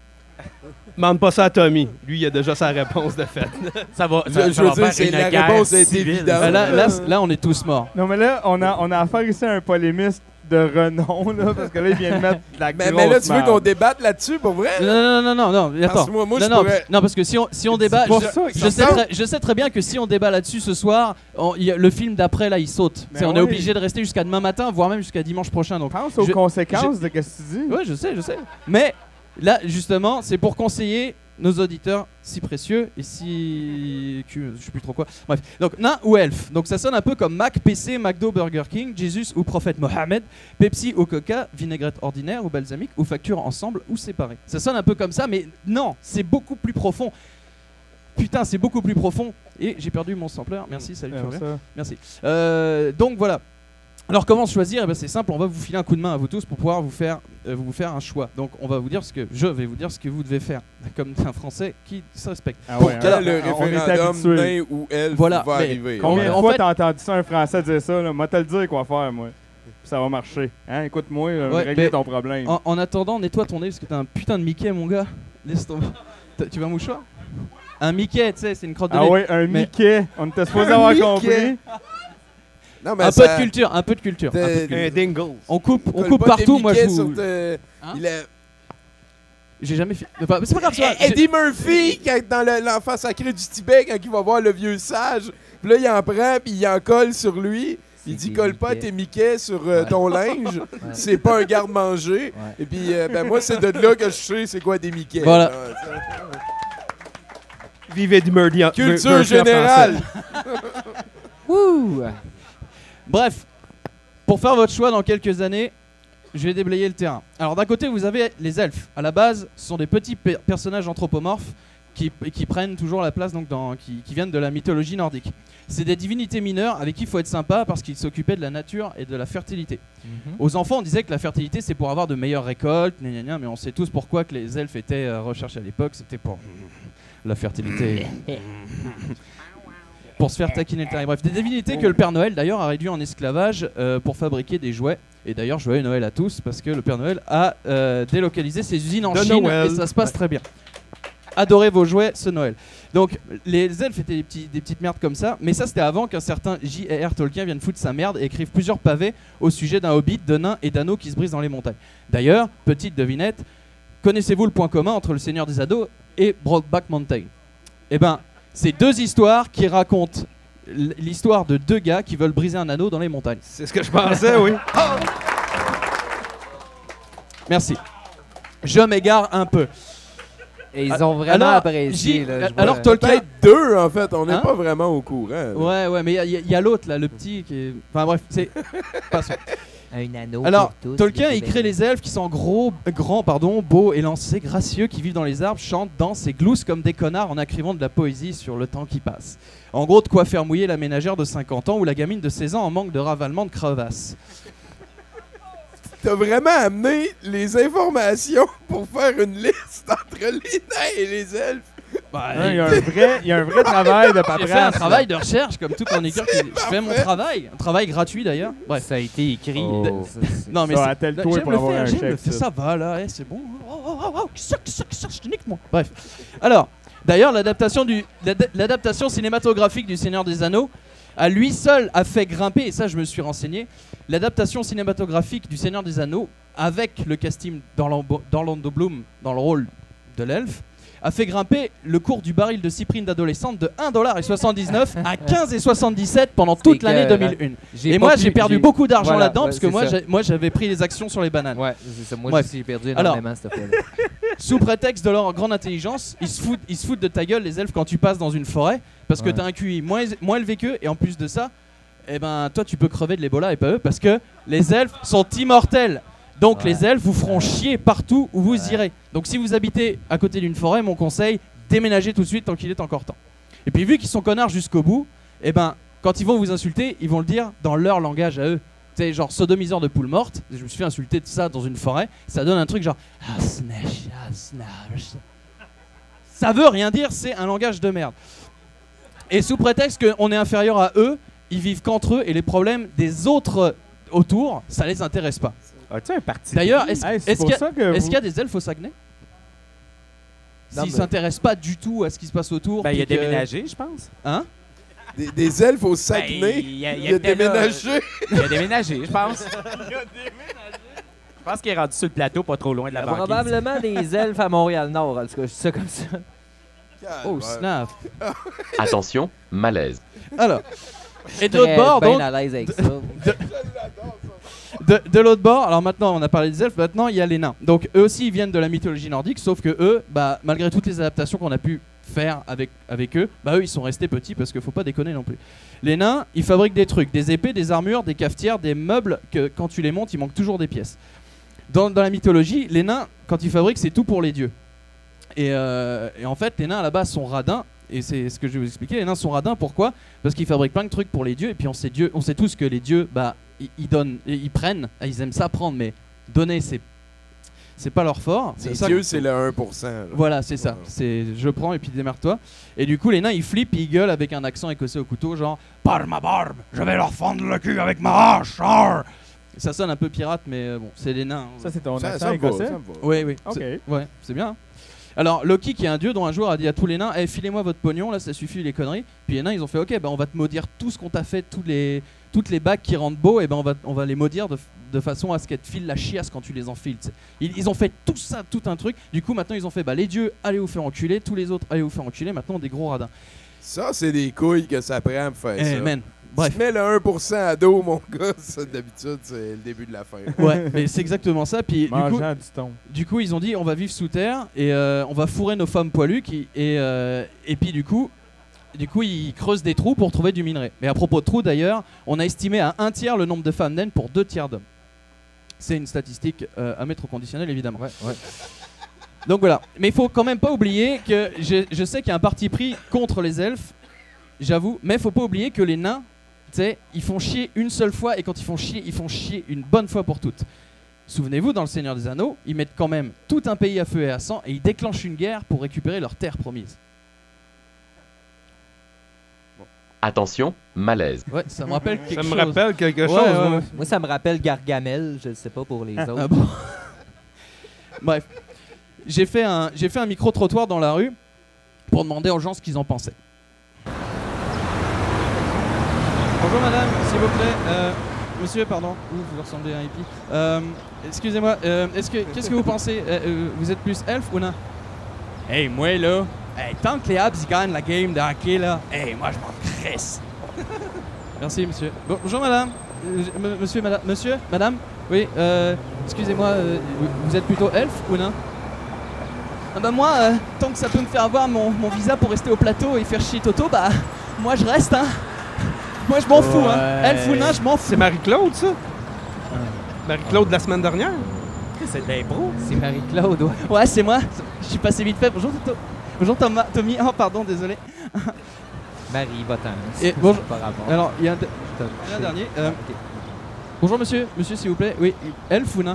Demande pas ça à Tommy. Lui, il a déjà sa réponse de fait. Ça va, Je ça veux va dire, faire c'est une la guerre réponse est civile. évidente. Là, on est tous morts. Non, mais là, on a affaire ici à un polémiste de renom, là, parce que là, il vient de mettre de la Mais grosse là, tu veux merde. qu'on débatte là-dessus, pour vrai? Non, Parce attends. que moi, non, je non, pourrais... non, parce que si on débat, pour ça que je sais très bien que si on débat là-dessus ce soir, le film d'après là il saute. Mais On est oui. obligé de rester jusqu'à demain matin, voire même jusqu'à dimanche prochain. Donc, Pense aux conséquences de ce que tu dis. ouais, je sais. Mais là, justement, c'est pour conseiller nos auditeurs si précieux et si... je sais plus trop quoi. Bref, donc nain ou elfe. Donc ça sonne un peu comme Mac, PC, McDo, Burger King, Jesus ou Prophète Mohammed, Pepsi ou Coca, vinaigrette ordinaire ou balsamique ou facture ensemble ou séparée. Ça sonne un peu comme ça, mais non, c'est beaucoup plus profond. Putain, c'est beaucoup plus profond. Et j'ai perdu mon sampler. Merci, salut, tu reviens. Merci. Donc voilà. Alors comment choisir? Eh ben, c'est simple, on va vous filer un coup de main à vous tous pour pouvoir vous faire un choix. Donc je vais vous dire ce que vous devez faire, comme un Français qui se respecte. Ah ouais, Quand hein. le On est référendum habitué. nain ou elfe Voilà, va mais arriver. Combien de En fois fait- t'as entendu ça, un Français dire ça? Là? Moi, te le dire quoi faire, moi. Puis ça va marcher. Hein? Écoute-moi, Ouais, régler mais ton problème. En attendant, nettoie ton nez parce que t'as un putain de Mickey, mon gars. Laisse tomber. Tu veux un mouchoir? Un Mickey, tu sais, c'est une crotte de Ah nez. ouais, un Mais- Mickey. On était supposé Un avoir Mickey. compris. Non, mais Un peu de culture, un peu de culture. T'es- Un dingle. On coupe colle pas partout, tes moi je Mickey vous... sur te- Hein? Il a- J'ai jamais fait... C'est pas grave, ça va. Eddie Murphy, quand dans l'enfant sacré du Tibet, quand il va voir le vieux sage, puis là, il en prend, puis il en colle sur lui. Il dit, des colle pas Mickey. tes Mickey sur ton linge. C'est pas un garde-manger. Ouais. Et puis, ben moi, c'est de là que je sais c'est quoi des Mickey. Voilà. là, ça. Vive Eddie Murphy en Culture Murphy en générale. Wouh! Bref, pour faire votre choix dans quelques années, je vais déblayer le terrain. Alors d'un côté, vous avez les elfes. À la base, ce sont des petits personnages anthropomorphes qui prennent toujours la place, donc qui viennent de la mythologie nordique. C'est des divinités mineures avec qui il faut être sympa parce qu'ils s'occupaient de la nature et de la fertilité. Aux enfants, on disait que la fertilité, c'est pour avoir de meilleures récoltes, gna gna gna, mais on sait tous pourquoi que les elfes étaient recherchés à l'époque. C'était pour la fertilité. Pour se faire taquiner le terrain. Bref, des divinités que le Père Noël d'ailleurs a réduit en esclavage pour fabriquer des jouets Et d'ailleurs, joyeux Noël à tous, parce que le Père Noël a délocalisé ses usines en De Chine Noël. et ça se passe très bien. Adorez vos jouets ce Noël. Donc les elfes étaient des petites merdes comme ça, mais ça c'était avant qu'un certain J.R.R. Tolkien vienne foutre sa merde et écrive plusieurs pavés au sujet d'un hobbit, de nains et d'anneaux qui se brisent dans les montagnes. D'ailleurs, petite devinette, connaissez-vous le point commun entre le Seigneur des Anneaux et Brokeback Mountain? Eh ben, c'est deux histoires qui racontent l'histoire de deux gars qui veulent briser un anneau dans les montagnes. C'est ce que je pensais, oui. Merci. Je m'égare un peu. Et ils ont vraiment Alors, apprécié. Là, je vois. alors Tolkien... Peut-être deux, en fait. On n'est Hein? pas vraiment au courant. là. Ouais, mais il y a l'autre là, le petit qui est... Enfin bref, c'est... Passons. Un anneau Alors, pour tous, Tolkien, les il crée les elfes qui sont grands, beaux, élancés, gracieux, qui vivent dans les arbres, chantent, dansent et gloussent comme des connards en écrivant de la poésie sur le temps qui passe. En gros, de quoi faire mouiller la ménagère de 50 ans ou la gamine de 16 ans en manque de ravalement de crevasse. T'as vraiment amené les informations pour faire une liste entre les nains et les elfes. Bah, Il y a un vrai travail de j'ai paperasse. fait un travail de recherche, comme tout chroniqueur. Je fais mon travail, un travail gratuit d'ailleurs. Bref. Ça a été écrit. Oh. Non mais Ça, c'est- attelle-toi j'aime pour le avoir faire, un j'aime chèque, le faire. ça. Ça va là, c'est bon. Qui ça, je te nique moi. Bref. Alors, d'ailleurs, l'adaptation cinématographique du Seigneur des Anneaux, à lui seul a fait grimper, et ça je me suis renseigné, l'adaptation cinématographique du Seigneur des Anneaux, avec le casting d'Orlando Bloom dans le rôle de l'elfe, a fait grimper le cours du baril de cyprine d'adolescente de 1,79$ à 15,77$ pendant toute l'année 2001. Et moi j'ai perdu beaucoup d'argent Voilà, là-dedans ouais, parce que c'est moi j'avais pris les actions sur les bananes. Ouais, c'est ça. Moi Bref. aussi, j'ai perdu Alors, énormément cette fois-là. Sous prétexte de leur grande intelligence, ils se foutent de ta gueule les elfes quand tu passes dans une forêt parce que Ouais. t'as un QI moins élevé qu'eux et en plus de ça, eh ben toi tu peux crever de l'Ebola et pas eux parce que les elfes sont immortels. Donc Ouais. les elfes vous feront chier partout où vous irez. Donc si vous habitez à côté d'une forêt, mon conseil, déménagez tout de suite tant qu'il est encore temps. Et puis vu qu'ils sont connards jusqu'au bout, eh ben quand ils vont vous insulter, ils vont le dire dans leur langage à eux. Tu sais, genre sodomiseur de poule morte, je me suis fait insulter de ça dans une forêt, ça donne un truc genre ça veut rien dire, c'est un langage de merde. Et sous prétexte qu'on est inférieur à eux, ils vivent qu'entre eux et les problèmes des autres autour, ça les intéresse pas. As-tu un parti? D'ailleurs, est-ce Hey, c'est est-ce pour qu'il y, ça que est-ce vous- qu'il y a des elfes au Saguenay? Non, S'ils mais- s'intéressent pas du tout à ce qui se passe autour. Ben, il a puis que- déménagé, je pense. Hein? Des elfes au Ben, Saguenay. il Il a était là. déménagé. Il a déménagé, je pense. Je pense qu'il est rendu sur le plateau, pas trop loin de la banquise. Probablement des elfes à Montréal-Nord, en tout cas, je dis ça comme ça. Oh snap. Attention, malaise. Alors. Et de Très l'autre bord, bien donc, à l'aise avec ça. de l'autre bord, alors maintenant on a parlé des elfes, maintenant il y a les nains. Donc eux aussi ils viennent de la mythologie nordique, sauf que eux, bah, malgré toutes les adaptations qu'on a pu faire avec eux, bah eux ils sont restés petits parce qu'il faut pas déconner non plus. Les nains, ils fabriquent des trucs, des épées, des armures, des cafetières, des meubles que quand tu les montes, il manque toujours des pièces. Dans la mythologie, les nains, quand ils fabriquent, c'est tout pour les dieux. Et en fait, les nains à la base sont radins. Et c'est ce que je vais vous expliquer. Les nains sont radins, pourquoi? Parce qu'ils fabriquent plein de trucs pour les dieux. Et puis on sait tous que les dieux, bah, ils donnent, ils prennent. Ils aiment ça prendre, mais donner, c'est pas leur fort. Les ça dieux, que- c'est le 1%. là. Voilà, c'est ça. C'est je prends et puis démerde-toi. Et du coup, les nains ils flippent, ils gueulent avec un accent écossais au couteau, genre par ma barbe, je vais leur fendre le cul avec ma hache. Arr Ça sonne un peu pirate, mais bon, c'est les nains. Ça, c'est ton Ça accent me va, écossais? ça me va. Oui, oui. Ok. Ouais, c'est bien. Alors, Loki, qui est un dieu dont un jour a dit à tous les nains, filez-moi votre pognon, là ça suffit les conneries. Puis les nains ils ont fait, ok, bah, on va te maudire tout ce qu'on t'a fait, toutes les bagues qui rendent beau, et ben on va les maudire de façon à ce qu'elles te filent la chiasse quand tu les enfiles. Tu sais. Ils ont fait tout ça, tout un truc. Du coup, maintenant ils ont fait, bah les dieux, allez vous faire enculer, tous les autres, allez vous faire enculer. Maintenant, des gros radins. Ça, c'est des couilles que ça prend pour faire ça. Man. Bref. Tu mets le 1% à dos, mon gars, ça, d'habitude, c'est le début de la fin. Ouais, mais c'est exactement ça. Puis Mangeant du thon. du coup, ils ont dit on va vivre sous terre et on va fourrer nos femmes poilues. Et puis du coup, ils creusent des trous pour trouver du minerai. Mais à propos de trous d'ailleurs, on a estimé à 1/3 le nombre de femmes naines pour 2/3 d'hommes. C'est une statistique à mettre au conditionnel évidemment. Ouais. Donc voilà. Mais il faut quand même pas oublier que je sais qu'il y a un parti pris contre les elfes, j'avoue, mais faut pas oublier que les nains, tu sais, ils font chier une seule fois et quand ils font chier une bonne fois pour toutes. Souvenez-vous, dans Le Seigneur des Anneaux, ils mettent quand même tout un pays à feu et à sang et ils déclenchent une guerre pour récupérer leur terre promise. Attention, malaise. Ouais, ça me rappelle quelque Ça chose. me rappelle quelque Ouais, chose. ouais, moi. ouais. Moi, ça me rappelle Gargamel, je ne sais pas pour les autres. Ah bon. Bref, j'ai fait un micro-trottoir dans la rue pour demander aux gens ce qu'ils en pensaient. Bonjour madame, s'il vous plaît. Monsieur, pardon. Vous ressemblez à un hippie. Excusez-moi, qu'est-ce que vous pensez? Vous êtes plus elfe ou nain? Hey, moi là, tant que les Habs ils gagnent la game de hockey là, moi je m'en crisse. Merci monsieur. Bonjour madame. Monsieur, madame. Oui, excusez-moi, vous êtes plutôt elfe ou nain? Ah bah moi, tant que ça peut me faire avoir mon visa pour rester au plateau et faire chier Toto, bah moi je reste hein. Moi je m'en fous hein. Elfe ou nain, je m'en fous. C'est Marie-Claude, ça? Marie-Claude de la semaine dernière? C'est de l'impro. C'est Marie-Claude, ouais. Ouais, c'est moi. Je suis passé vite fait. Bonjour Toto. Bonjour Tommy. Oh pardon, désolé. Marie, va-t'en. Et bonjour. Par rapport. Alors, il y a un dernier. Ok. Bonjour monsieur, s'il vous plaît. Oui, elfe ou nain?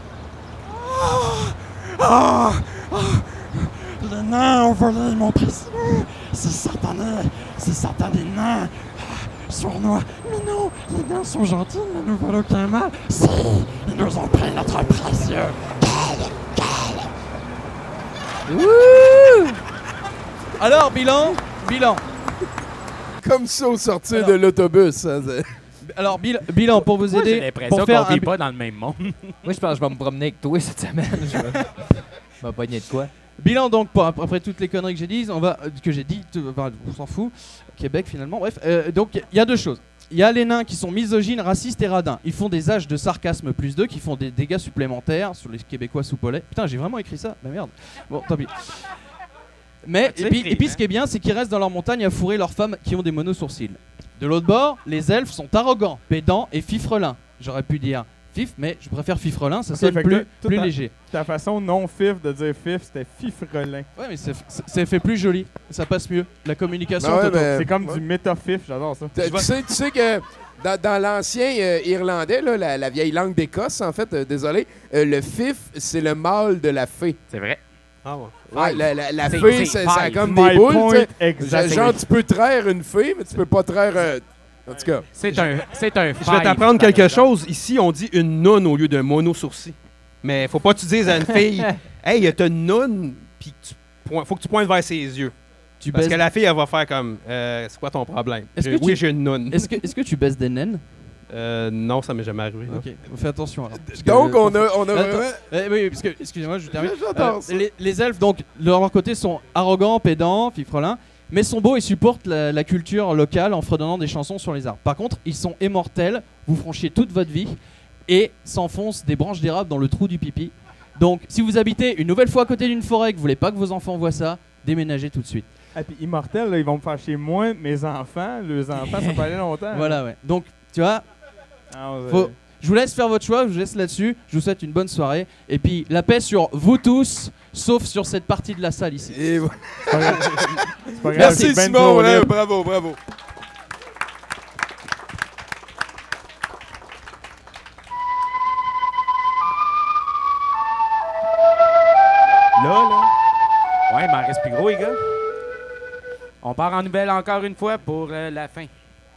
Les nains ont volé mon précieux. C'est satané nains. Sournois. Mais non, les nains sont gentils, ne nous volent aucun mal. Si, ils nous ont pris notre précieux. Wouh! Alors, bilan. Comme ça au sortir de l'autobus. Hein, Alors, bilan pour vous Moi, j'ai aider. l'impression Pour qu'on faire vit pas dans le même monde. Moi, je pense que je vais me promener avec toi cette semaine. Je vais pogner de quoi? Bilan donc, après toutes les conneries que j'ai dites, on s'en fout. Québec finalement, bref. Donc il y a deux choses. Il y a les nains qui sont misogynes, racistes et radins. Ils font des âges de sarcasme +2 qui font des dégâts supplémentaires sur les Québécois sous Paulet. Putain, j'ai vraiment écrit ça? Bah merde. Bon, tant pis. Mais, et puis ce qui est bien, c'est qu'ils restent dans leur montagne à fourrer leurs femmes qui ont des monosourcils. De l'autre bord, les elfes sont arrogants, pédants et fifrelins. J'aurais pu dire fif, mais je préfère fifrelin, ça sonne plus léger. Ta façon non fif de dire fif, c'était fifrelin. Ouais, mais c'est fait plus joli, ça passe mieux. La communication, Ben ouais, Toto. mais- C'est comme du métafif, j'adore ça. Tu sais que dans l'ancien irlandais, là, la vieille langue d'Écosse, en fait, désolé, le fif, c'est le mâle de la fée. C'est vrai. Ah ouais. Ouais, la C'est- fée, c'est ça a five. comme My des boules. point Tu sais. exact. Genre, tu peux traire une fée, mais tu peux pas traire... en tout cas, C'est un Je vais five, t'apprendre par quelque exemple. chose. Ici, on dit une noune au lieu d'un mono-sourcil. Mais faut pas que tu dises à une fille, hey, t'as une noune, puis faut que tu pointes vers ses yeux. Tu Parce baises- que la fille, elle va faire comme, c'est quoi ton problème? Est-ce que Oui, tu- j'ai une noune. Est-ce que tu baisses des naines? Non, ça m'est jamais arrivé. non. Ok, fais attention alors. Parce que- donc on a Attends. vraiment... Oui, parce que, excusez-moi, je termine. J'adore ça. Les elfes, donc, de leur côté, sont arrogants, pédants, fifrelins, mais sont beaux et supportent la culture locale en fredonnant des chansons sur les arbres. Par contre, ils sont immortels, vous feront chier toute votre vie, et s'enfoncent des branches d'érable dans le trou du pipi. Donc, si vous habitez une nouvelle fois à côté d'une forêt, que vous voulez pas que vos enfants voient ça, déménagez tout de suite. Et puis immortel, là, ils vont me faire chier moi, mes enfants. Les enfants, ça peut aller longtemps. Voilà, ouais. Donc, tu vois, Alors, je vous laisse faire votre choix, je vous laisse là-dessus. Je vous souhaite une bonne soirée. Et puis, la paix sur vous tous, sauf sur cette partie de la salle ici. Et voilà. c'est pas grave, Merci c'est ben Simon, trop là, libre. bravo, bravo. Là. Ouais, il m'en reste plus gros, les gars. On part en nouvelle encore une fois pour la fin.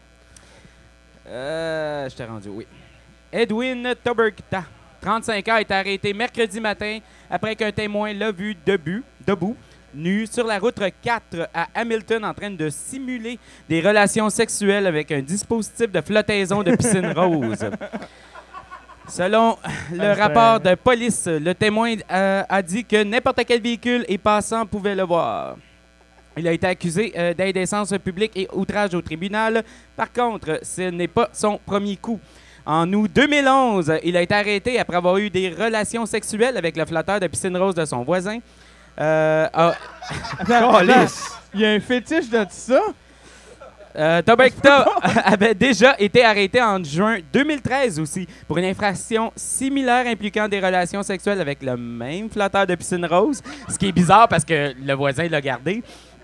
Je t'ai rendu, oui. Edwin Tobergta, 35 ans, est arrêté mercredi matin après qu'un témoin l'a vu debout, nu, sur la route 4 à Hamilton en train de simuler des relations sexuelles avec un dispositif de flottaison de piscine rose. Selon le rapport de police, le témoin a dit que n'importe quel véhicule et passant pouvait le voir. Il a été accusé d'indécence publique et outrage au tribunal. Par contre, ce n'est pas son premier coup. En août 2011, il a été arrêté après avoir eu des relations sexuelles avec le flotteur de piscine rose de son voisin. Attends, il y a un fétiche de ça? Tobergta avait déjà été arrêté en juin 2013 aussi pour une infraction similaire impliquant des relations sexuelles avec le même flotteur de piscine rose, ce qui est bizarre parce que le voisin l'a gardé.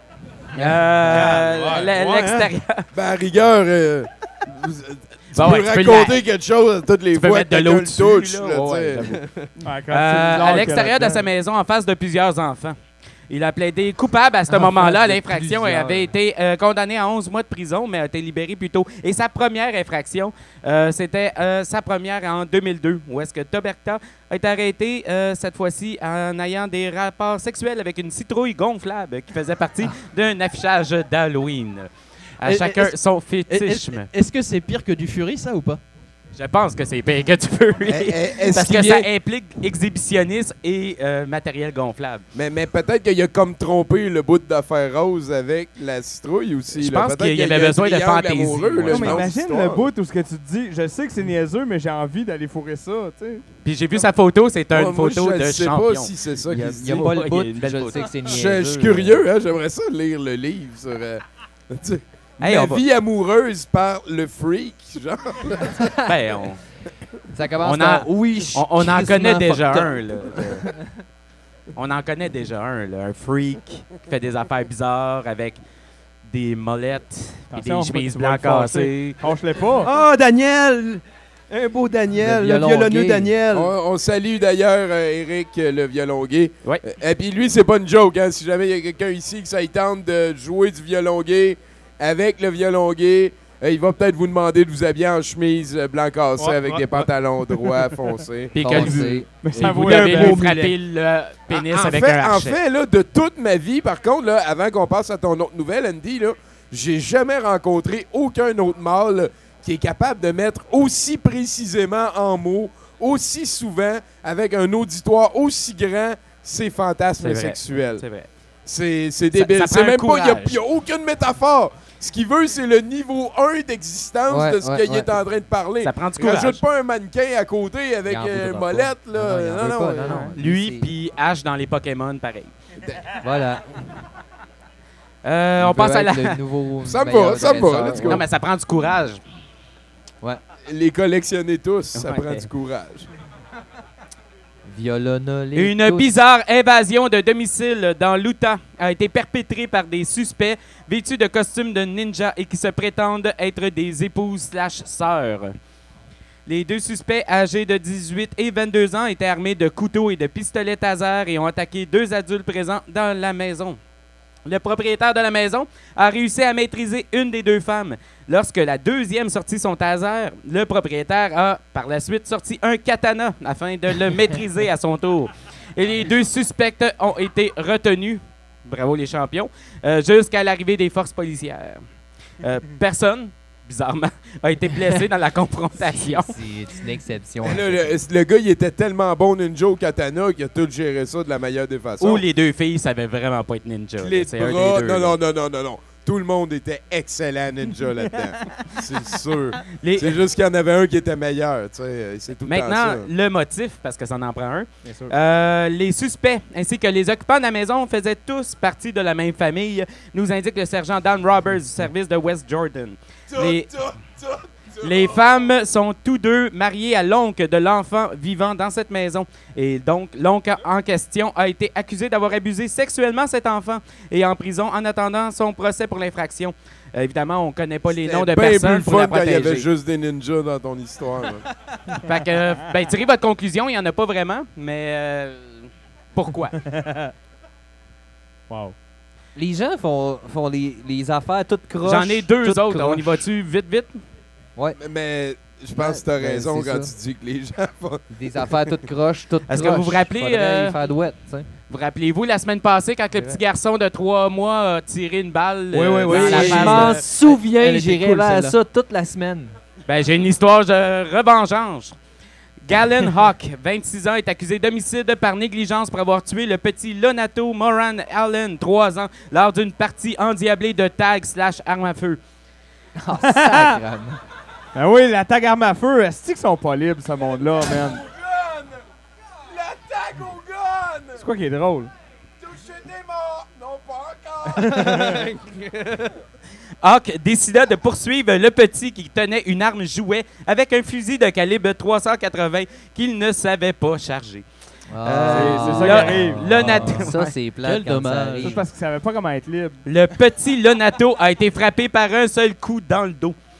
L'extérieur. Ben, à rigueur, tu Ben peux ouais, tu peux raconter quelque chose toutes les Tu peux fois mettre que de l'eau quelqu'un le touche. dessus, là, là, ouais, tu sais. j'avoue. À l'extérieur de sa maison, en face de plusieurs enfants. Il a plaidé coupable à ce moment-là à de l'infraction et plusieurs. avait été condamné à 11 mois de prison, mais a été libéré plus tôt. Et sa première infraction, c'était sa première en 2002, où est-ce que Toberta a été arrêté, cette fois-ci, en ayant des rapports sexuels avec une citrouille gonflable qui faisait partie d'un affichage d'Halloween. À chacun son fétichisme. Est-ce que c'est pire que du Fury, ça, ou pas? Je pense que c'est pire que tu peux, parce que ça implique exhibitionnisme et matériel gonflable. Mais peut-être qu'il a comme trompé le bout d'affaire rose avec la citrouille aussi. Je là. pense Peut-être qu'il y a avait un besoin de triangle fantaisie. amoureux, là, Ouais. je mais pense, imagine l'histoire. le bout où ce que tu te dis, je sais que c'est niaiseux, mais j'ai envie d'aller fourrer ça, tu sais. Puis j'ai vu sa photo, c'est une Moi, photo je de sais champion. pas si c'est ça Il y a, qu'il se il y a dit. pas le Ouais, bout, il y a une belle je photo. sais que c'est Je niaiseux. suis curieux, hein, j'aimerais ça lire le livre sur tu sais, Hey, ma on va- vie amoureuse par le freak, genre. Ben, Ça commence On par en- oui, on en crissement connaît déjà fucked up. un, là. On en connaît déjà un, là. Un freak qui fait des affaires bizarres avec des molettes et Attention, des chemises tu vas le blancs fâcher. cassées. Fâche-les pas. Ah, Daniel! Un beau Daniel, Le le violon violonneux gay. Daniel. On salue d'ailleurs Eric, le violon gay. Ouais. Et puis lui, c'est pas une joke, hein. Si jamais il y a quelqu'un ici qui ça lui tente de jouer du violon gay avec le violon gay, il va peut-être vous demander de vous habiller en chemise blanc cassé Ouais, avec ouais, des pantalons droits foncés. Puis que Foncé. Mais et ça vous vaut devez la lui peine. frapper le pénis en avec fait, un en hachet. fait, là, de toute ma vie, par contre, là, avant qu'on passe à ton autre nouvelle, Andy, là, j'ai jamais rencontré aucun autre mâle qui est capable de mettre aussi précisément en mots, aussi souvent, avec un auditoire aussi grand, ses fantasmes C'est vrai. sexuels. C'est vrai. C'est débile. ça C'est prend même un pas. Il courage. n'y a aucune métaphore. Ce qu'il veut, c'est le niveau 1 d'existence Ouais, de ce ouais, qu'il ouais. est en train de parler. Ça prend du courage. Rajoute pas un mannequin à côté avec Il en voudra pas. molette, là. Non, il en veut pas, non. Lui, C'est- puis Ash dans les Pokémon, pareil. Voilà. On Il passe veut à la... être le nouveau Ça me meilleur va, ça me va, dresseur. let's go. Non, mais ça prend du courage. Les collectionner tous, ça Ouais. prend du courage. Violonolé. Une bizarre invasion de domicile dans l'Utah a été perpétrée par des suspects vêtus de costumes de ninja et qui se prétendent être des épouses/sœurs. Les deux suspects, âgés de 18 et 22 ans, étaient armés de couteaux et de pistolets taser et ont attaqué deux adultes présents dans la maison. Le propriétaire de la maison a réussi à maîtriser une des deux femmes. Lorsque la deuxième sortit son taser, le propriétaire a par la suite sorti un katana afin de le maîtriser à son tour. Et les deux suspects ont été retenus, bravo les champions, jusqu'à l'arrivée des forces policières. Personne, bizarrement, a été blessé dans la confrontation. C'est une exception. Là, le gars, il était tellement bon ninja au katana qu'il a tout géré ça de la meilleure des façons. Où les deux filles savaient vraiment pas être ninja. Clé de C'est un bras. des deux, Non, là. non. Tout le monde était excellent ninja là-dedans. C'est sûr. Les- C'est juste qu'il y en avait un qui était meilleur. Tu sais, c'est tout le temps Maintenant, ça. le motif, parce que ça en prend un. Bien sûr. Les suspects ainsi que les occupants de la maison faisaient tous partie de la même famille, nous indique le sergent Dan Roberts du service de West Jordan. Les femmes sont tous deux mariées à l'oncle de l'enfant vivant dans cette maison. Et donc, l'oncle en question a été accusé d'avoir abusé sexuellement cet enfant et est en prison en attendant son procès pour l'infraction. Évidemment, on ne connaît pas les noms de C'était bien personnes plus pour la fun quand il y avait protéger. juste des ninjas dans ton histoire. là. Fait que, ben, tirez votre conclusion, il n'y en a pas vraiment, mais pourquoi? Wow. Les gens font les affaires toutes croches. J'en ai deux toutes autres. On y croches. va-tu vite? Mais je pense que tu as Ben, raison c'est quand ça. tu dis que les gens font. Des affaires toutes croches, toutes Est-ce que croches. vous vous rappelez, Faudrait y faire douette, tu sais. Vous rappelez-vous la semaine passée quand le petit garçon de 3 mois a tiré une balle Oui, dans oui. la Je face m'en de- souviens, Elle j'ai était rêvé cool, à celle-là. ça toute la semaine. Ben, j'ai une histoire de revanche. Galen Hawk, 26 ans, est accusé d'homicide par négligence pour avoir tué le petit Lonato Moran Allen, 3 ans, lors d'une partie endiablée de tag/arme à feu. Oh, sacrement. Ben oui, la tag arme à feu, est-ce qu'ils sont pas libres, ce monde-là, man? L'attaque au gun! C'est quoi qui est drôle? Toucher des morts! Non, pas encore! Hawk décida de poursuivre le petit qui tenait une arme jouet avec un fusil de calibre 380 qu'il ne savait pas charger. C'est ça qui Là, arrive. Lonato, Ça, c'est plate Quel quand dommage. ça Ça, arrive. c'est parce qu'ils savaient pas comment être libres. le petit Lonato a été frappé par un seul coup dans le dos.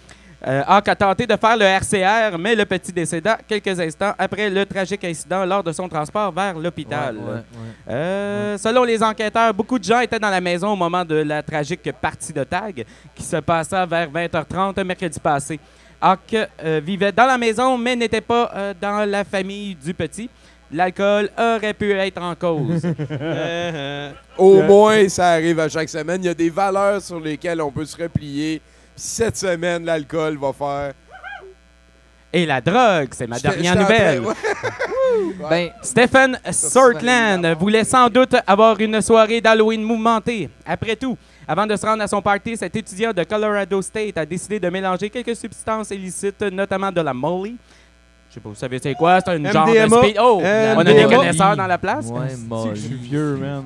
Hawk a tenté de faire le RCR, mais le petit décéda quelques instants après le tragique incident lors de son transport vers l'hôpital. Selon les enquêteurs, beaucoup de gens étaient dans la maison au moment de la tragique partie de tag qui se passa vers 20h30 mercredi passé. Hawk vivait dans la maison, mais n'était pas dans la famille du petit. L'alcool aurait pu être en cause. Au moins, ça arrive à chaque semaine. Il y a des valeurs sur lesquelles on peut se replier. Puis cette semaine, l'alcool va faire... Et la drogue, c'est ma dernière nouvelle. Ben, Stephen Sortland voulait sans doute avoir une soirée d'Halloween mouvementée. Après tout, avant de se rendre à son party, cet étudiant de Colorado State a décidé de mélanger quelques substances illicites, notamment de la Molly. Je sais pas, vous savez c'est quoi? C'est un genre de MDMA. speed. Oh! On a des connaisseurs dans la place? Ouais, Je suis vieux, man.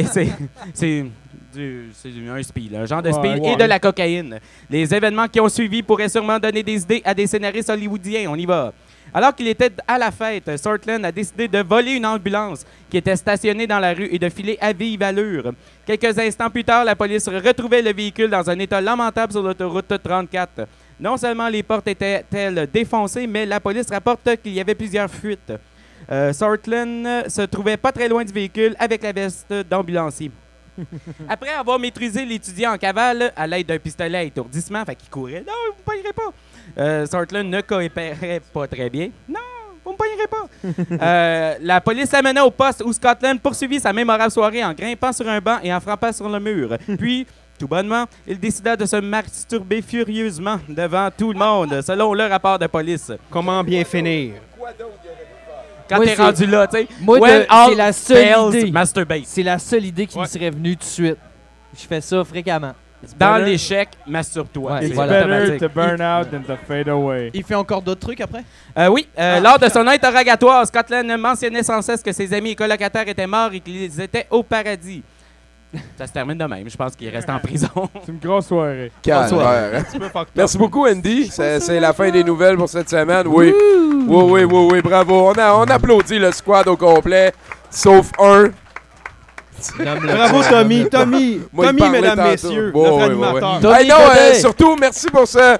C'est un speed, un genre de speed et de la cocaïne. Les événements qui ont suivi pourraient sûrement donner des idées à des scénaristes hollywoodiens. On y va. Alors qu'il était à la fête, Sortland a décidé de voler une ambulance qui était stationnée dans la rue et de filer à vive allure. Quelques instants plus tard, la police retrouvait le véhicule dans un état lamentable sur l'autoroute 34. Non seulement les portes étaient-elles défoncées, mais la police rapporte qu'il y avait plusieurs fuites. Sortland se trouvait pas très loin du véhicule avec la veste d'ambulancier. Après avoir maîtrisé l'étudiant en cavale à l'aide d'un pistolet à étourdissement, fait qu'il courait, non, vous ne payerez pas. Sortland ne coopérait pas très bien. Non, vous ne payerez pas. La police l'amena au poste où Scotland poursuivit sa mémorable soirée en grimpant sur un banc et en frappant sur le mur. Puis, tout bonnement, il décida de se masturber furieusement devant tout le monde, selon le rapport de police. Comment bien finir? Quand Moi, t'es c'est- rendu là, tu sais. Moi, When all c'est la seule fails, idée. masturbate. C'est la seule idée qui me serait venue tout de suite. Je fais ça fréquemment. Dans l'échec, masturbe-toi. Ouais, C'est It's voilà. better automatique. to burn out than to fade away. Il fait encore d'autres trucs après? Oui, lors de son interrogatoire, Scotland mentionnait sans cesse que ses amis et colocataires étaient morts et qu'ils étaient au paradis. Ça se termine de même. Je pense qu'il reste en prison. C'est une grosse soirée. Calvaire, hein? Merci beaucoup, Andy. C'est la fin des nouvelles pour cette semaine. Oui. Oui, bravo. On applaudit le squad au complet, sauf un. Bravo, Tommy. Tommy, Moi, il parlait mesdames, tantôt. messieurs, Ouais, notre ouais, animateur. ouais. Hey, non, surtout, merci pour ça.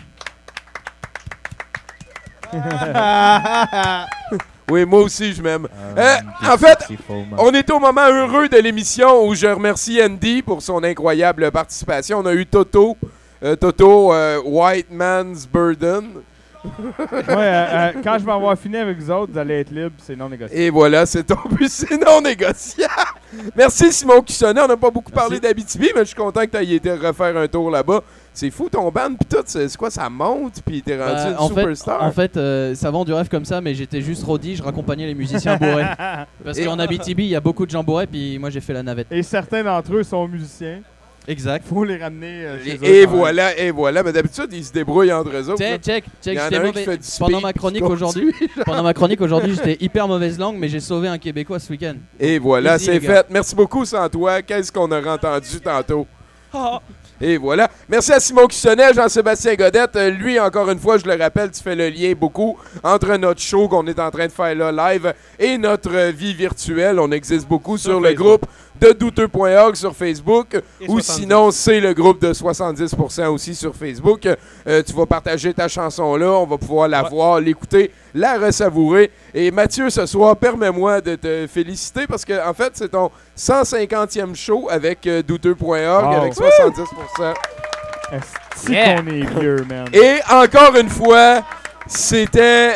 Oui, moi aussi, je m'aime. En fait, on est au moment heureux de l'émission où je remercie Andy pour son incroyable participation. On a eu Toto, White Man's Burden. Quand je vais avoir fini avec vous autres, vous allez être libre, c'est non négociable. Et voilà, c'est ton but, c'est non négociable. Merci Simon Cussonnet. On n'a pas beaucoup parlé d'Abitibi, mais je suis content que tu aies été refaire un tour là-bas. C'est fou ton band, pis tout, c'est quoi, ça monte, pis t'es rendu une superstar. En fait, ça vend du rêve comme ça, mais j'étais juste roadie, je raccompagnais les musiciens bourrés. Parce qu'en Abitibi, il y a beaucoup de gens bourrés, puis moi j'ai fait la navette. Et certains d'entre eux sont musiciens. Exact. Faut les ramener chez eux. Et voilà. Mais d'habitude, ils se débrouillent entre eux autres. Check, Il y en a j'étais un mauvais. qui fait du speed, Pendant ma chronique aujourd'hui, j'étais hyper mauvaise langue, mais j'ai sauvé un Québécois ce week-end. Et voilà, Easy, c'est les gars. fait. Merci beaucoup, sans toi. Qu'est-ce qu'on aura entendu tantôt? Et voilà. Merci à Simon Cussonnet, Jean-Sébastien Godette. Lui, encore une fois, je le rappelle, tu fais le lien beaucoup entre notre show qu'on est en train de faire là live et notre vie virtuelle. On existe beaucoup sur le groupe de douteux.org sur Facebook Et ou 70. sinon, c'est le groupe de 70% aussi sur Facebook. Tu vas partager ta chanson là, on va pouvoir la voir, l'écouter, la ressavourer. Et Mathieu, ce soir, permets-moi de te féliciter parce que en fait, c'est ton 150e show avec douteux.org Wow. avec 70%. Est-ce Yeah. qu'on est vieux, man? Et encore une fois, c'était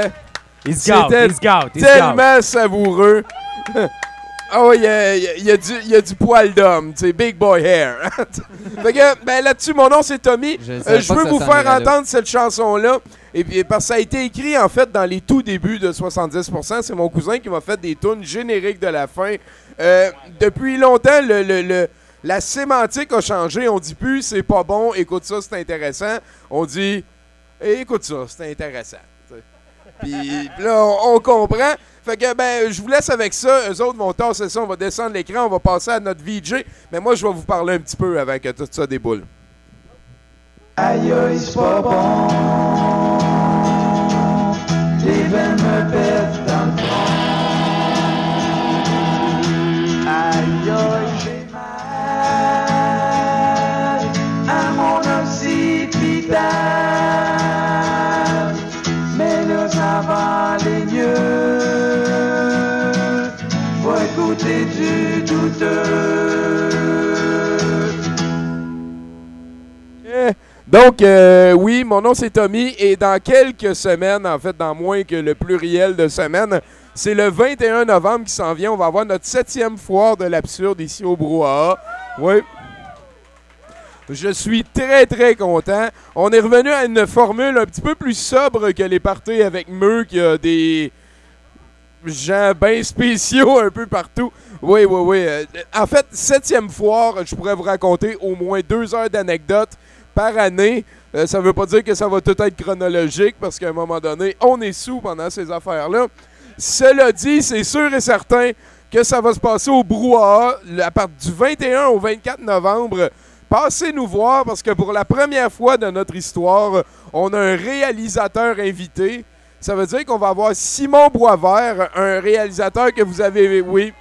tellement savoureux. Ah oui, il y a du poil d'homme, tu sais, big boy hair. Fait que, ben là-dessus, mon nom c'est Tommy. Je veux vous faire entendre cette chanson-là. Et puis, parce que ça a été écrit, en fait, dans les tout débuts de 70%. C'est mon cousin qui m'a fait des tunes génériques de la fin. Depuis longtemps, la sémantique a changé. On dit plus « c'est pas bon, écoute ça, c'est intéressant ». On dit « écoute ça, c'est intéressant ». Puis là, on comprend. Fait que, ben, je vous laisse avec ça. Eux autres vont tasser ça, on va descendre l'écran, on va passer à notre VJ. Mais moi, je vais vous parler un petit peu avant que tout ça déboule. Aïe aïe, c'est pas bon. Les veines me pètent dans le front. Aïe aïe, j'ai mal à mon occipital. côté du douteux. Donc, oui, mon nom c'est Tommy et dans quelques semaines, en fait, dans moins que le pluriel de semaines, c'est le 21 novembre qui s'en vient. On va avoir notre 7e foire de l'absurde ici au Brouhaha. Oui. Je suis très, très content. On est revenu à une formule un petit peu plus sobre que les parties avec Meux, qui a des gens bien spéciaux un peu partout. Oui. En fait, 7e foire, je pourrais vous raconter au moins 2 heures d'anecdotes par année. Ça veut pas dire que ça va tout être chronologique, parce qu'à un moment donné, on est sous pendant ces affaires-là. Cela dit, c'est sûr et certain que ça va se passer au Brouhaha à partir du 21 au 24 novembre. Passez nous voir, parce que pour la première fois de notre histoire, on a un réalisateur invité. Ça veut dire qu'on va avoir Simon Boisvert, un réalisateur que vous avez...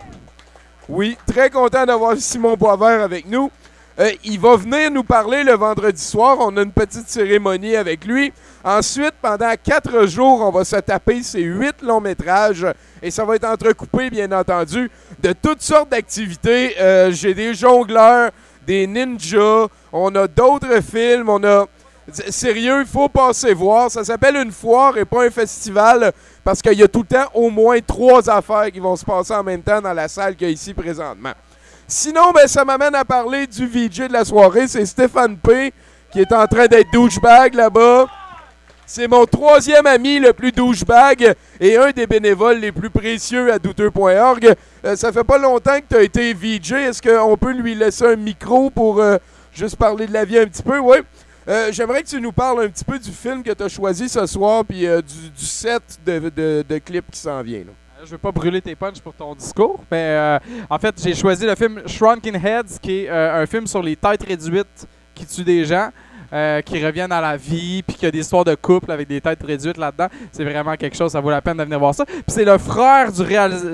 Oui, très content d'avoir Simon Boisvert avec nous. Il va venir nous parler le vendredi soir. On a une petite cérémonie avec lui. Ensuite, pendant 4 jours, on va se taper ces 8 longs métrages. Et ça va être entrecoupé, bien entendu, de toutes sortes d'activités. J'ai des jongleurs, des ninjas. On a d'autres films. On a... Sérieux, il faut passer voir. Ça s'appelle une foire et pas un festival. Parce qu'il y a tout le temps au moins 3 affaires qui vont se passer en même temps dans la salle qu'il y a ici présentement. Sinon, ben, ça m'amène à parler du VJ de la soirée. C'est Stéphane P. qui est en train d'être douchebag là-bas. C'est mon 3e ami le plus douchebag et un des bénévoles les plus précieux à douteux.org. Ça fait pas longtemps que tu as été VJ. Est-ce qu'on peut lui laisser un micro pour juste parler de la vie un petit peu? Oui. J'aimerais que tu nous parles un petit peu du film que tu as choisi ce soir puis du set de clips qui s'en vient. Là. Je veux pas brûler tes punchs pour ton discours, mais en fait, j'ai choisi le film Shrunken Heads, qui est un film sur les têtes réduites qui tuent des gens, qui reviennent à la vie, puis qui a des histoires de couple avec des têtes réduites là-dedans. C'est vraiment quelque chose, ça vaut la peine de venir voir ça. Puis c'est le frère du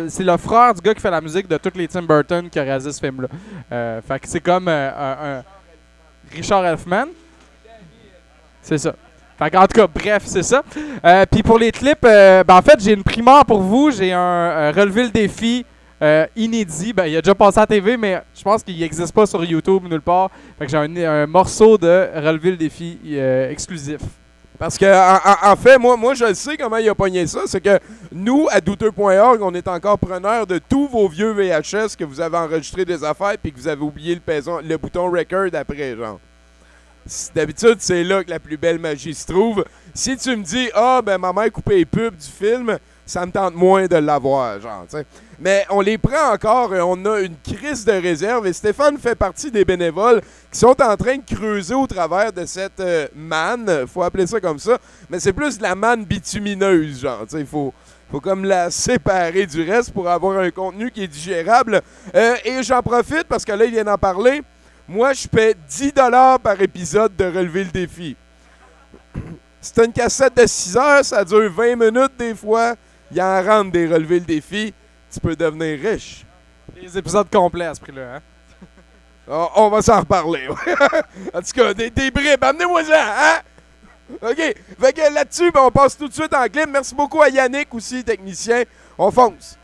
gars qui fait la musique de tous les Tim Burton qui a réalisé ce film-là. Fait que c'est comme un Richard Elfman. C'est ça. En tout cas, bref, c'est ça. Puis pour les clips, en fait, j'ai une primeur pour vous. J'ai un relevé le défi inédit. Il a déjà passé à la TV, mais je pense qu'il n'existe pas sur YouTube nulle part. Fait que j'ai un morceau de relevé le défi exclusif. Parce que, en fait, moi, je sais comment il a pogné ça. C'est que nous, à douteux.org, on est encore preneurs de tous vos vieux VHS que vous avez enregistré des affaires puis que vous avez oublié le bouton record après, genre. D'habitude, c'est là que la plus belle magie se trouve. Si tu me dis, ma mère coupait les pubs du film, ça me tente moins de l'avoir, genre, tu sais. Mais on les prend encore et on a une crise de réserve. Et Stéphane fait partie des bénévoles qui sont en train de creuser au travers de cette manne, faut appeler ça comme ça. Mais c'est plus de la manne bitumineuse, genre, tu sais, il faut comme la séparer du reste pour avoir un contenu qui est digérable. Et j'en profite parce que là, il vient d'en parler. Moi, je paie 10$ par épisode de relever le défi. C'est une cassette de 6 heures, ça dure 20 minutes des fois. Il en rentre des relever le défi. Tu peux devenir riche. Les épisodes complets à ce prix-là, hein? On va s'en reparler. En tout cas, des bribes, amenez-moi ça, hein? OK. Fait que là-dessus, on passe tout de suite en clip. Merci beaucoup à Yannick aussi, technicien. On fonce.